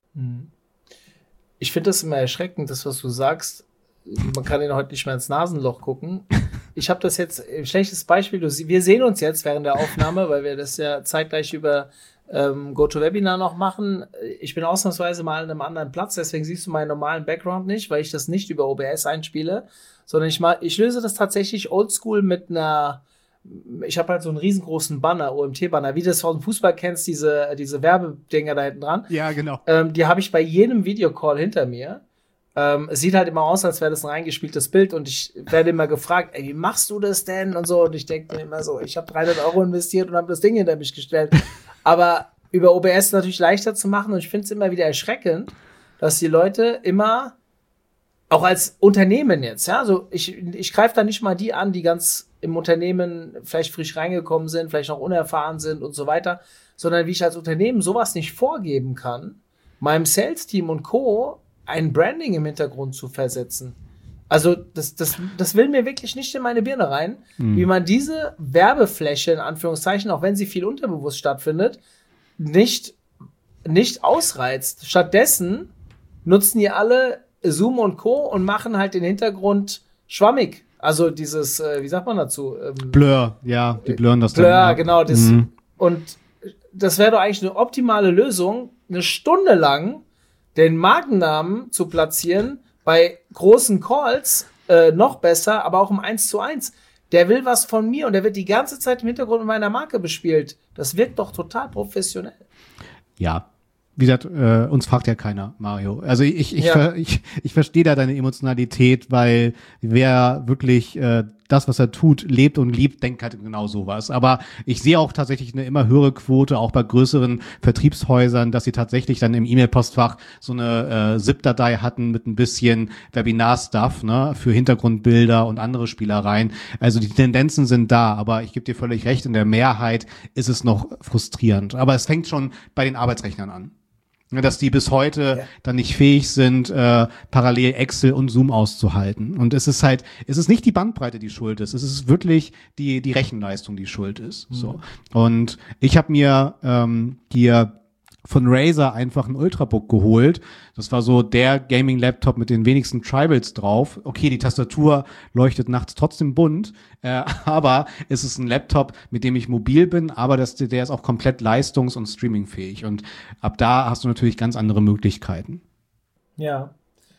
S3: Ich finde das immer erschreckend, das, was du sagst. Man kann ihn heute nicht mehr ins Nasenloch gucken. Ich habe das jetzt, ein schlechtes Beispiel, wir sehen uns jetzt während der Aufnahme, weil wir das ja zeitgleich über ähm, GoToWebinar noch machen. Ich bin ausnahmsweise mal an einem anderen Platz, deswegen siehst du meinen normalen Background nicht, weil ich das nicht über O B S einspiele, sondern ich mal, ich löse das tatsächlich oldschool mit einer, ich habe halt so einen riesengroßen Banner, O M T-Banner, wie du das aus dem Fußball kennst, diese, diese Werbedinger da hinten dran.
S1: Ja, genau.
S3: Ähm, die habe ich bei jedem Videocall hinter mir. Ähm, es sieht halt immer aus, als wäre das ein reingespieltes Bild und ich werde immer gefragt, ey, wie machst du das denn und so, und ich denke mir immer so, ich habe dreihundert Euro investiert und habe das Ding hinter mich gestellt, aber über O B S ist natürlich leichter zu machen und ich finde es immer wieder erschreckend, dass die Leute immer, auch als Unternehmen jetzt, ja, also ich, ich greife da nicht mal die an, die ganz im Unternehmen vielleicht frisch reingekommen sind, vielleicht noch unerfahren sind und so weiter, sondern wie ich als Unternehmen sowas nicht vorgeben kann, meinem Sales-Team und Co. ein Branding im Hintergrund zu versetzen. Also das, das, das will mir wirklich nicht in meine Birne rein, mhm. wie man diese Werbefläche, in Anführungszeichen, auch wenn sie viel unterbewusst stattfindet, nicht, nicht ausreizt. Stattdessen nutzen die alle Zoom und Co. und machen halt den Hintergrund schwammig. Also dieses, äh, wie sagt man dazu? Ähm,
S1: Blur, ja, die blurren das
S3: Blur,
S1: dann. Ja.
S3: genau. Das,
S1: mhm.
S3: Und das wäre doch eigentlich eine optimale Lösung, eine Stunde lang den Markennamen zu platzieren, bei großen Calls äh, noch besser, aber auch im eins zu eins. Der will was von mir und der wird die ganze Zeit im Hintergrund mit meiner Marke bespielt. Das wirkt doch total professionell.
S1: Ja, wie gesagt, äh, uns fragt ja keiner, Mario. Also ich ich,
S3: Ja.
S1: ich, ich, ich verstehe da deine Emotionalität, weil wer wirklich äh, das, was er tut, lebt und liebt, denkt halt genau sowas. Aber ich sehe auch tatsächlich eine immer höhere Quote, auch bei größeren Vertriebshäusern, dass sie tatsächlich dann im E-Mail-Postfach so eine äh, ZIP-Datei hatten mit ein bisschen Webinar-Stuff, ne, für Hintergrundbilder und andere Spielereien. Also die Tendenzen sind da, aber ich gebe dir völlig recht, in der Mehrheit ist es noch frustrierend. Aber es fängt schon bei den Arbeitsrechnern an. Dass die bis heute ja. dann nicht fähig sind, äh, parallel Excel und Zoom auszuhalten. Und es ist halt, es ist nicht die Bandbreite, die schuld ist. Es ist wirklich die die Rechenleistung, die schuld ist. Mhm. So. Und ich habe mir ähm, hier von Razer einfach ein Ultrabook geholt. Das war so der Gaming-Laptop mit den wenigsten Tribals drauf. Okay, die Tastatur leuchtet nachts trotzdem bunt, äh, aber es ist ein Laptop, mit dem ich mobil bin, aber das, der ist auch komplett leistungs- und streamingfähig. Und ab da hast du natürlich ganz andere Möglichkeiten.
S3: Ja.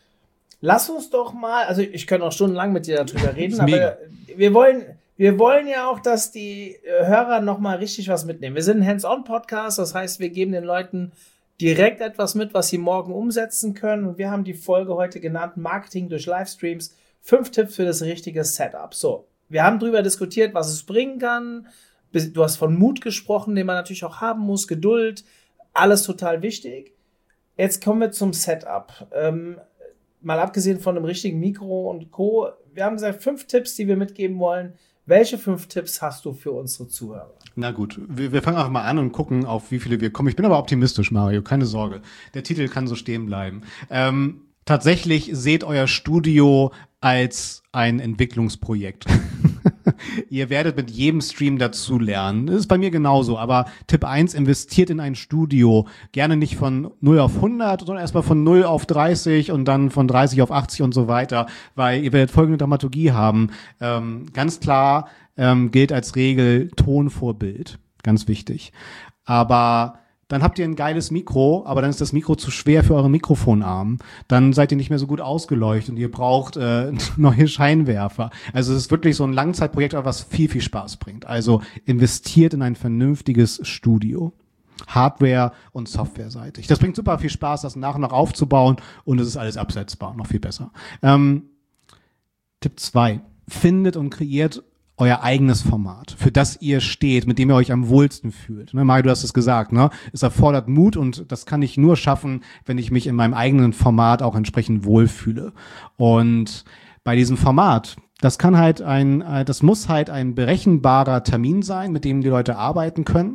S3: Lass uns doch mal, also ich könnte auch stundenlang mit dir darüber reden, aber wir wollen... Wir wollen ja auch, dass die Hörer noch mal richtig was mitnehmen. Wir sind ein Hands-on-Podcast, das heißt, wir geben den Leuten direkt etwas mit, was sie morgen umsetzen können. Und wir haben die Folge heute genannt, Marketing durch Livestreams. Fünf Tipps für das richtige Setup. So, wir haben darüber diskutiert, was es bringen kann. Du hast von Mut gesprochen, den man natürlich auch haben muss, Geduld, alles total wichtig. Jetzt kommen wir zum Setup. Ähm, mal abgesehen von einem richtigen Mikro und Co. Wir haben gesagt, fünf Tipps, die wir mitgeben wollen. Welche fünf Tipps hast du für unsere Zuhörer?
S1: Na gut, wir, wir fangen einfach mal an und gucken, auf wie viele wir kommen. Ich bin aber optimistisch, Mario, keine Sorge. Der Titel kann so stehen bleiben. Ähm, tatsächlich seht euer Studio als ein Entwicklungsprojekt. Ihr werdet mit jedem Stream dazu lernen. Das ist bei mir genauso. Aber Tipp eins, investiert in ein Studio. Gerne nicht von null auf hundert, sondern erstmal von null auf dreißig und dann von dreißig auf achtzig und so weiter. Weil ihr werdet folgende Dramaturgie haben. Ähm, ganz klar ähm, gilt als Regel Ton vor Bild. Ganz wichtig. Aber dann habt ihr ein geiles Mikro, aber dann ist das Mikro zu schwer für euren Mikrofonarm. Dann seid ihr nicht mehr so gut ausgeleuchtet und ihr braucht äh, neue Scheinwerfer. Also es ist wirklich so ein Langzeitprojekt, was viel, viel Spaß bringt. Also investiert in ein vernünftiges Studio. Hardware- und Softwareseitig. Das bringt super viel Spaß, das nach und nach aufzubauen und es ist alles absetzbar, noch viel besser. Ähm, Tipp zwei. Findet und kreiert euer eigenes Format, für das ihr steht, mit dem ihr euch am wohlsten fühlt. Ne, Mario, du hast es gesagt, ne? Es erfordert Mut und das kann ich nur schaffen, wenn ich mich in meinem eigenen Format auch entsprechend wohlfühle. Und bei diesem Format, das kann halt ein, das muss halt ein berechenbarer Termin sein, mit dem die Leute arbeiten können.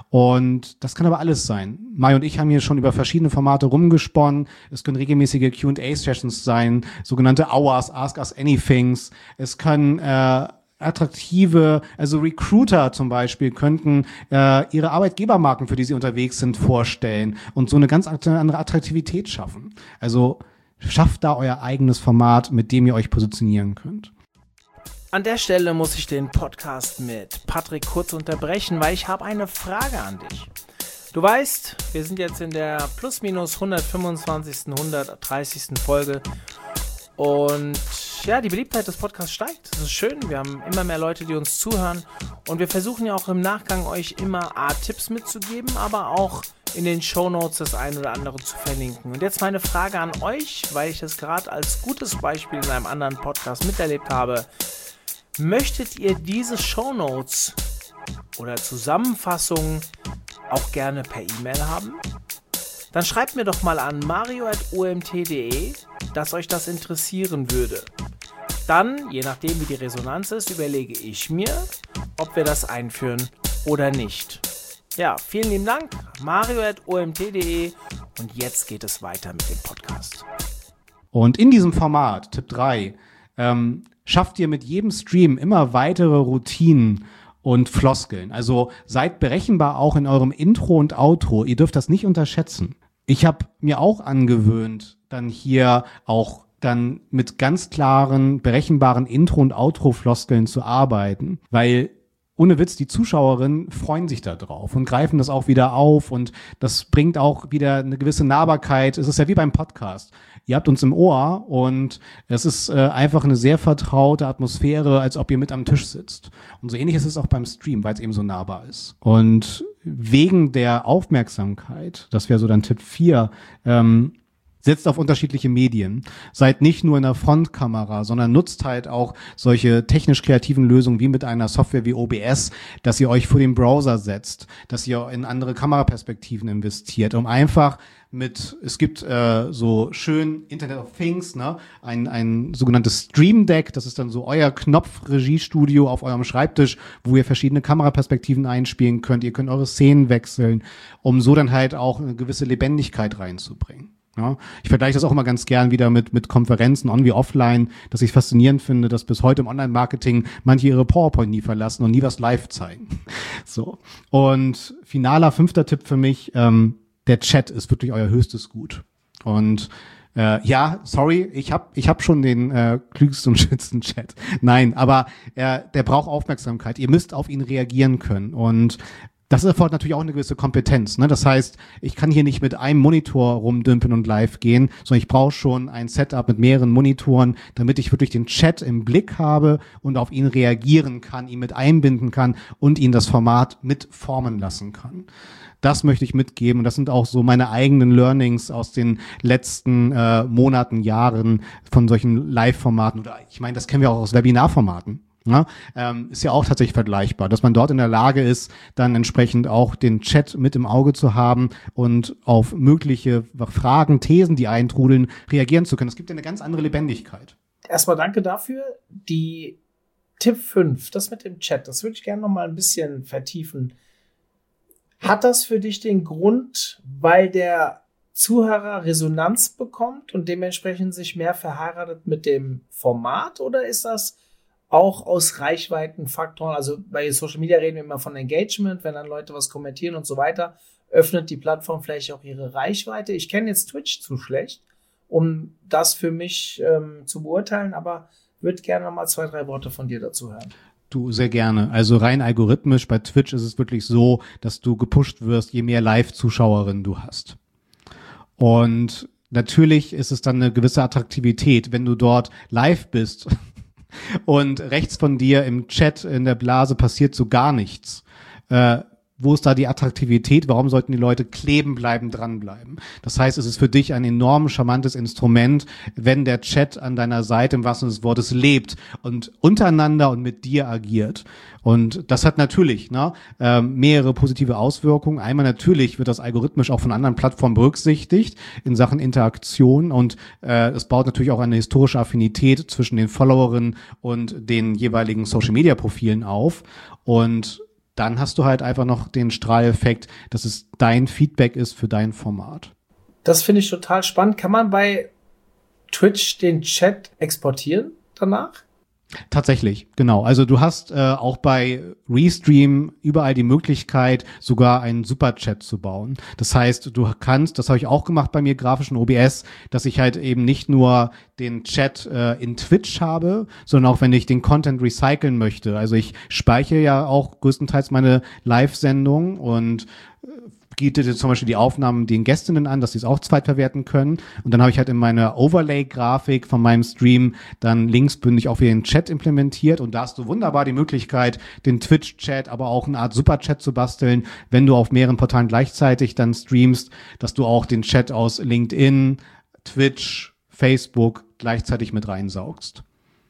S1: Und das kann aber alles sein. Mario und ich haben hier schon über verschiedene Formate rumgesponnen. Es können regelmäßige Q and A-Sessions sein, sogenannte Hours, Ask Us Anythings. Es können äh, attraktive, also Recruiter zum Beispiel könnten äh, ihre Arbeitgebermarken, für die sie unterwegs sind, vorstellen und so eine ganz andere Attraktivität schaffen. Also schafft da euer eigenes Format, mit dem ihr euch positionieren könnt.
S3: An der Stelle muss ich den Podcast mit Patrick kurz unterbrechen, weil ich habe eine Frage an dich. Du weißt, wir sind jetzt in der plus minus hundertfünfundzwanzigsten, hundertdreißigsten Folge und ja, die Beliebtheit des Podcasts steigt. Das ist schön. Wir haben immer mehr Leute, die uns zuhören. Und wir versuchen ja auch im Nachgang euch immer A, Tipps mitzugeben, aber auch in den Shownotes das ein oder andere zu verlinken. Und jetzt meine Frage an euch, weil ich das gerade als gutes Beispiel in einem anderen Podcast miterlebt habe. Möchtet ihr diese Shownotes oder Zusammenfassungen auch gerne per E-Mail haben? Dann schreibt mir doch mal an mario at o m t punkt d e, dass euch das interessieren würde. Dann, je nachdem wie die Resonanz ist, überlege ich mir, ob wir das einführen oder nicht. Ja, vielen lieben Dank, mario at o m t punkt d e und jetzt geht es weiter mit dem Podcast.
S1: Und in diesem Format, Tipp drei, ähm, schafft ihr mit jedem Stream immer weitere Routinen und Floskeln. Also seid berechenbar auch in eurem Intro und Outro. Ihr dürft das nicht unterschätzen. Ich habe mir auch angewöhnt, dann hier auch dann mit ganz klaren, berechenbaren Intro- und Outro-Floskeln zu arbeiten, weil ohne Witz, die Zuschauerinnen freuen sich da drauf und greifen das auch wieder auf und das bringt auch wieder eine gewisse Nahbarkeit. Es ist ja wie beim Podcast. Ihr habt uns im Ohr und es ist äh, einfach eine sehr vertraute Atmosphäre, als ob ihr mit am Tisch sitzt. Und so ähnlich ist es auch beim Stream, weil es eben so nahbar ist. Und wegen der Aufmerksamkeit, das wäre so dann Tipp vier, ähm, setzt auf unterschiedliche Medien. Seid nicht nur in der Frontkamera, sondern nutzt halt auch solche technisch kreativen Lösungen wie mit einer Software wie O B S, dass ihr euch vor den Browser setzt, dass ihr in andere Kameraperspektiven investiert, um einfach mit, es gibt äh, so schön Internet of Things, ne, ein ein sogenanntes Stream Deck, das ist dann so euer Knopf-Regiestudio auf eurem Schreibtisch, wo ihr verschiedene Kameraperspektiven einspielen könnt. Ihr könnt eure Szenen wechseln, um so dann halt auch eine gewisse Lebendigkeit reinzubringen. Ja, ich vergleiche das auch immer ganz gern wieder mit mit Konferenzen on wie offline, dass ich faszinierend finde, dass bis heute im Online-Marketing manche ihre PowerPoint nie verlassen und nie was live zeigen. So. Und finaler fünfter Tipp für mich, ähm, der Chat ist wirklich euer höchstes Gut. Und äh, ja, sorry, ich hab ich hab schon den äh, klügsten und schönsten Chat. Nein, aber äh, der braucht Aufmerksamkeit. Ihr müsst auf ihn reagieren können und Das erfordert natürlich auch eine gewisse Kompetenz. Ne? Das heißt, ich kann hier nicht mit einem Monitor rumdümpeln und live gehen, sondern ich brauche schon ein Setup mit mehreren Monitoren, damit ich wirklich den Chat im Blick habe und auf ihn reagieren kann, ihn mit einbinden kann und ihn das Format mitformen lassen kann. Das möchte ich mitgeben und das sind auch so meine eigenen Learnings aus den letzten äh, Monaten, Jahren von solchen Live-Formaten. Oder ich meine, das kennen wir auch aus Webinarformaten. Ja, ähm, ist ja auch tatsächlich vergleichbar, dass man dort in der Lage ist, dann entsprechend auch den Chat mit im Auge zu haben und auf mögliche Fragen, Thesen, die eintrudeln, reagieren zu können. Es gibt ja eine ganz andere Lebendigkeit.
S3: Erstmal danke dafür. Die Tipp fünf, das mit dem Chat, das würde ich gerne noch mal ein bisschen vertiefen. Hat das für dich den Grund, weil der Zuhörer Resonanz bekommt und dementsprechend sich mehr verheiratet mit dem Format, oder ist das auch aus Reichweitenfaktoren, also bei Social Media reden wir immer von Engagement, wenn dann Leute was kommentieren und so weiter, öffnet die Plattform vielleicht auch ihre Reichweite. Ich kenne jetzt Twitch zu schlecht, um das für mich ähm, zu beurteilen, aber würde gerne noch mal zwei, drei Worte von dir dazu hören.
S1: Du, sehr gerne. Also rein algorithmisch bei Twitch ist es wirklich so, dass du gepusht wirst, je mehr Live-Zuschauerinnen du hast. Und natürlich ist es dann eine gewisse Attraktivität, wenn du dort live bist und rechts von dir im Chat in der Blase passiert so gar nichts. Äh, wo ist da die Attraktivität? Warum sollten die Leute kleben bleiben, dranbleiben? Das heißt, es ist für dich ein enorm charmantes Instrument, wenn der Chat an deiner Seite im wahrsten Sinne des Wortes lebt und untereinander und mit dir agiert. Und das hat natürlich ne, äh, mehrere positive Auswirkungen. Einmal natürlich wird das algorithmisch auch von anderen Plattformen berücksichtigt in Sachen Interaktion und äh, es baut natürlich auch eine historische Affinität zwischen den Followerinnen und den jeweiligen Social-Media-Profilen auf. Und dann hast du halt einfach noch den Strahleffekt, dass es dein Feedback ist für dein Format.
S3: Das finde ich total spannend. Kann man bei Twitch den Chat exportieren danach?
S1: Tatsächlich, genau. Also du hast äh, auch bei Restream überall die Möglichkeit, sogar einen Superchat zu bauen. Das heißt, du kannst, das habe ich auch gemacht bei mir grafischen O B S, dass ich halt eben nicht nur den Chat äh, in Twitch habe, sondern auch wenn ich den Content recyceln möchte. Also ich speichere ja auch größtenteils meine Live-Sendung und äh, bietet zum Beispiel die Aufnahmen den Gästinnen an, dass sie es auch zweitverwerten können. Und dann habe ich halt in meiner Overlay-Grafik von meinem Stream dann linksbündig auch wieder den Chat implementiert. Und da hast du wunderbar die Möglichkeit, den Twitch-Chat, aber auch eine Art Superchat zu basteln, wenn du auf mehreren Portalen gleichzeitig dann streamst, dass du auch den Chat aus LinkedIn, Twitch, Facebook gleichzeitig mit reinsaugst.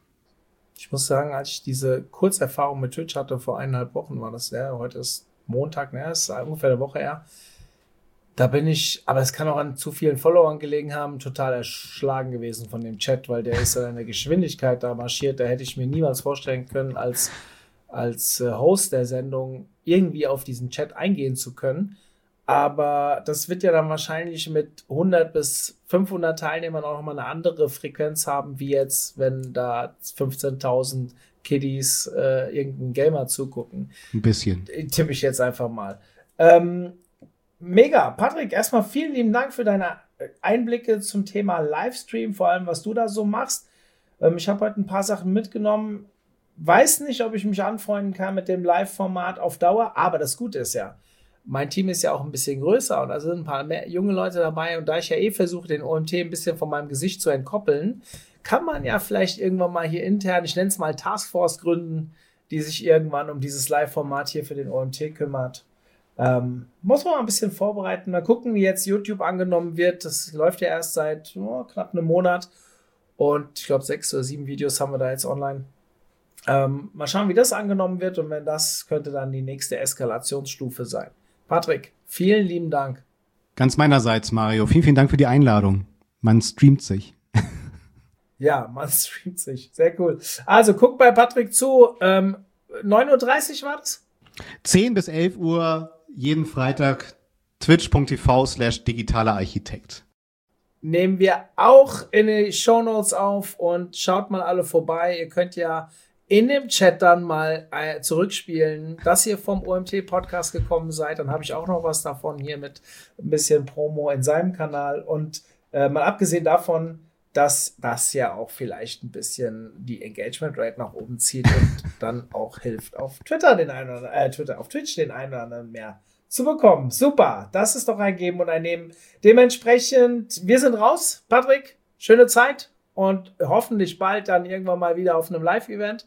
S3: Ich muss sagen, als ich diese Kurzerfahrung mit Twitch hatte, vor eineinhalb Wochen war das ja, heute ist Montag, ne, ist ungefähr eine Woche her. Da bin ich, aber es kann auch an zu vielen Followern gelegen haben, total erschlagen gewesen von dem Chat, weil der ist ja in der Geschwindigkeit da marschiert. Da hätte ich mir niemals vorstellen können, als, als Host der Sendung irgendwie auf diesen Chat eingehen zu können. Aber das wird ja dann wahrscheinlich mit hundert bis fünfhundert Teilnehmern auch nochmal eine andere Frequenz haben, wie jetzt, wenn da fünfzehntausend Kiddies äh, irgendeinen Gamer zugucken.
S1: Ein bisschen.
S3: Tippe ich jetzt einfach mal. Ähm, mega. Patrick, erstmal vielen lieben Dank für deine Einblicke zum Thema Livestream, vor allem, was du da so machst. Ähm, ich habe heute ein paar Sachen mitgenommen. Weiß nicht, ob ich mich anfreunden kann mit dem Live-Format auf Dauer, aber das Gute ist ja, mein Team ist ja auch ein bisschen größer und da sind ein paar mehr junge Leute dabei und da ich ja eh versuche, den O M T ein bisschen von meinem Gesicht zu entkoppeln, kann man ja vielleicht irgendwann mal hier intern, ich nenne es mal Taskforce gründen, die sich irgendwann um dieses Live-Format hier für den O M T kümmert. Ähm, muss man mal ein bisschen vorbereiten. Mal gucken, wie jetzt YouTube angenommen wird. Das läuft ja erst seit oh, knapp einem Monat. Und ich glaube, sechs oder sieben Videos haben wir da jetzt online. Ähm, mal schauen, wie das angenommen wird. Und wenn das, könnte dann die nächste Eskalationsstufe sein. Patrick, vielen lieben Dank.
S1: Ganz meinerseits, Mario. Vielen, vielen Dank für die Einladung. Man streamt sich.
S3: Ja, man streamt sich. Sehr cool. Also, guck bei Patrick zu. Ähm, neun Uhr dreißig war das?
S1: zehn bis elf Uhr jeden Freitag twitch.tv slash digitaler Architekt.
S3: Nehmen wir auch in die Shownotes auf und schaut mal alle vorbei. Ihr könnt ja in dem Chat dann mal äh, zurückspielen, dass ihr vom O M T-Podcast gekommen seid. Dann habe ich auch noch was davon hier mit ein bisschen Promo in seinem Kanal. Und äh, mal abgesehen davon, dass das ja auch vielleicht ein bisschen die Engagement Rate nach oben zieht und dann auch hilft, auf Twitter den einen oder äh, Twitter, auf Twitch den einen oder anderen mehr zu bekommen. Super, das ist doch ein Geben und ein Nehmen. Dementsprechend, wir sind raus. Patrick, schöne Zeit und hoffentlich bald dann irgendwann mal wieder auf einem Live-Event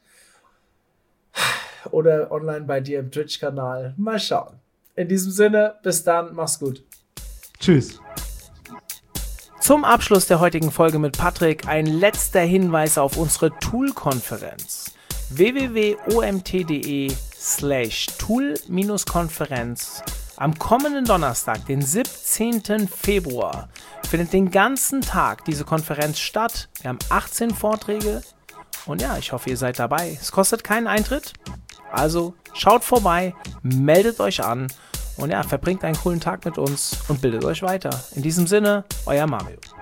S3: oder online bei dir im Twitch-Kanal. Mal schauen. In diesem Sinne, bis dann, mach's gut.
S1: Tschüss.
S3: Zum Abschluss der heutigen Folge mit Patrick ein letzter Hinweis auf unsere Tool-Konferenz. w w w punkt o m t punkt d e slash tool Konferenz. Am kommenden Donnerstag, den siebzehnten Februar, findet den ganzen Tag diese Konferenz statt. Wir haben achtzehn Vorträge und ja, ich hoffe, ihr seid dabei. Es kostet keinen Eintritt, also schaut vorbei, meldet euch an und ja, verbringt einen coolen Tag mit uns und bildet euch weiter. In diesem Sinne, euer Mario.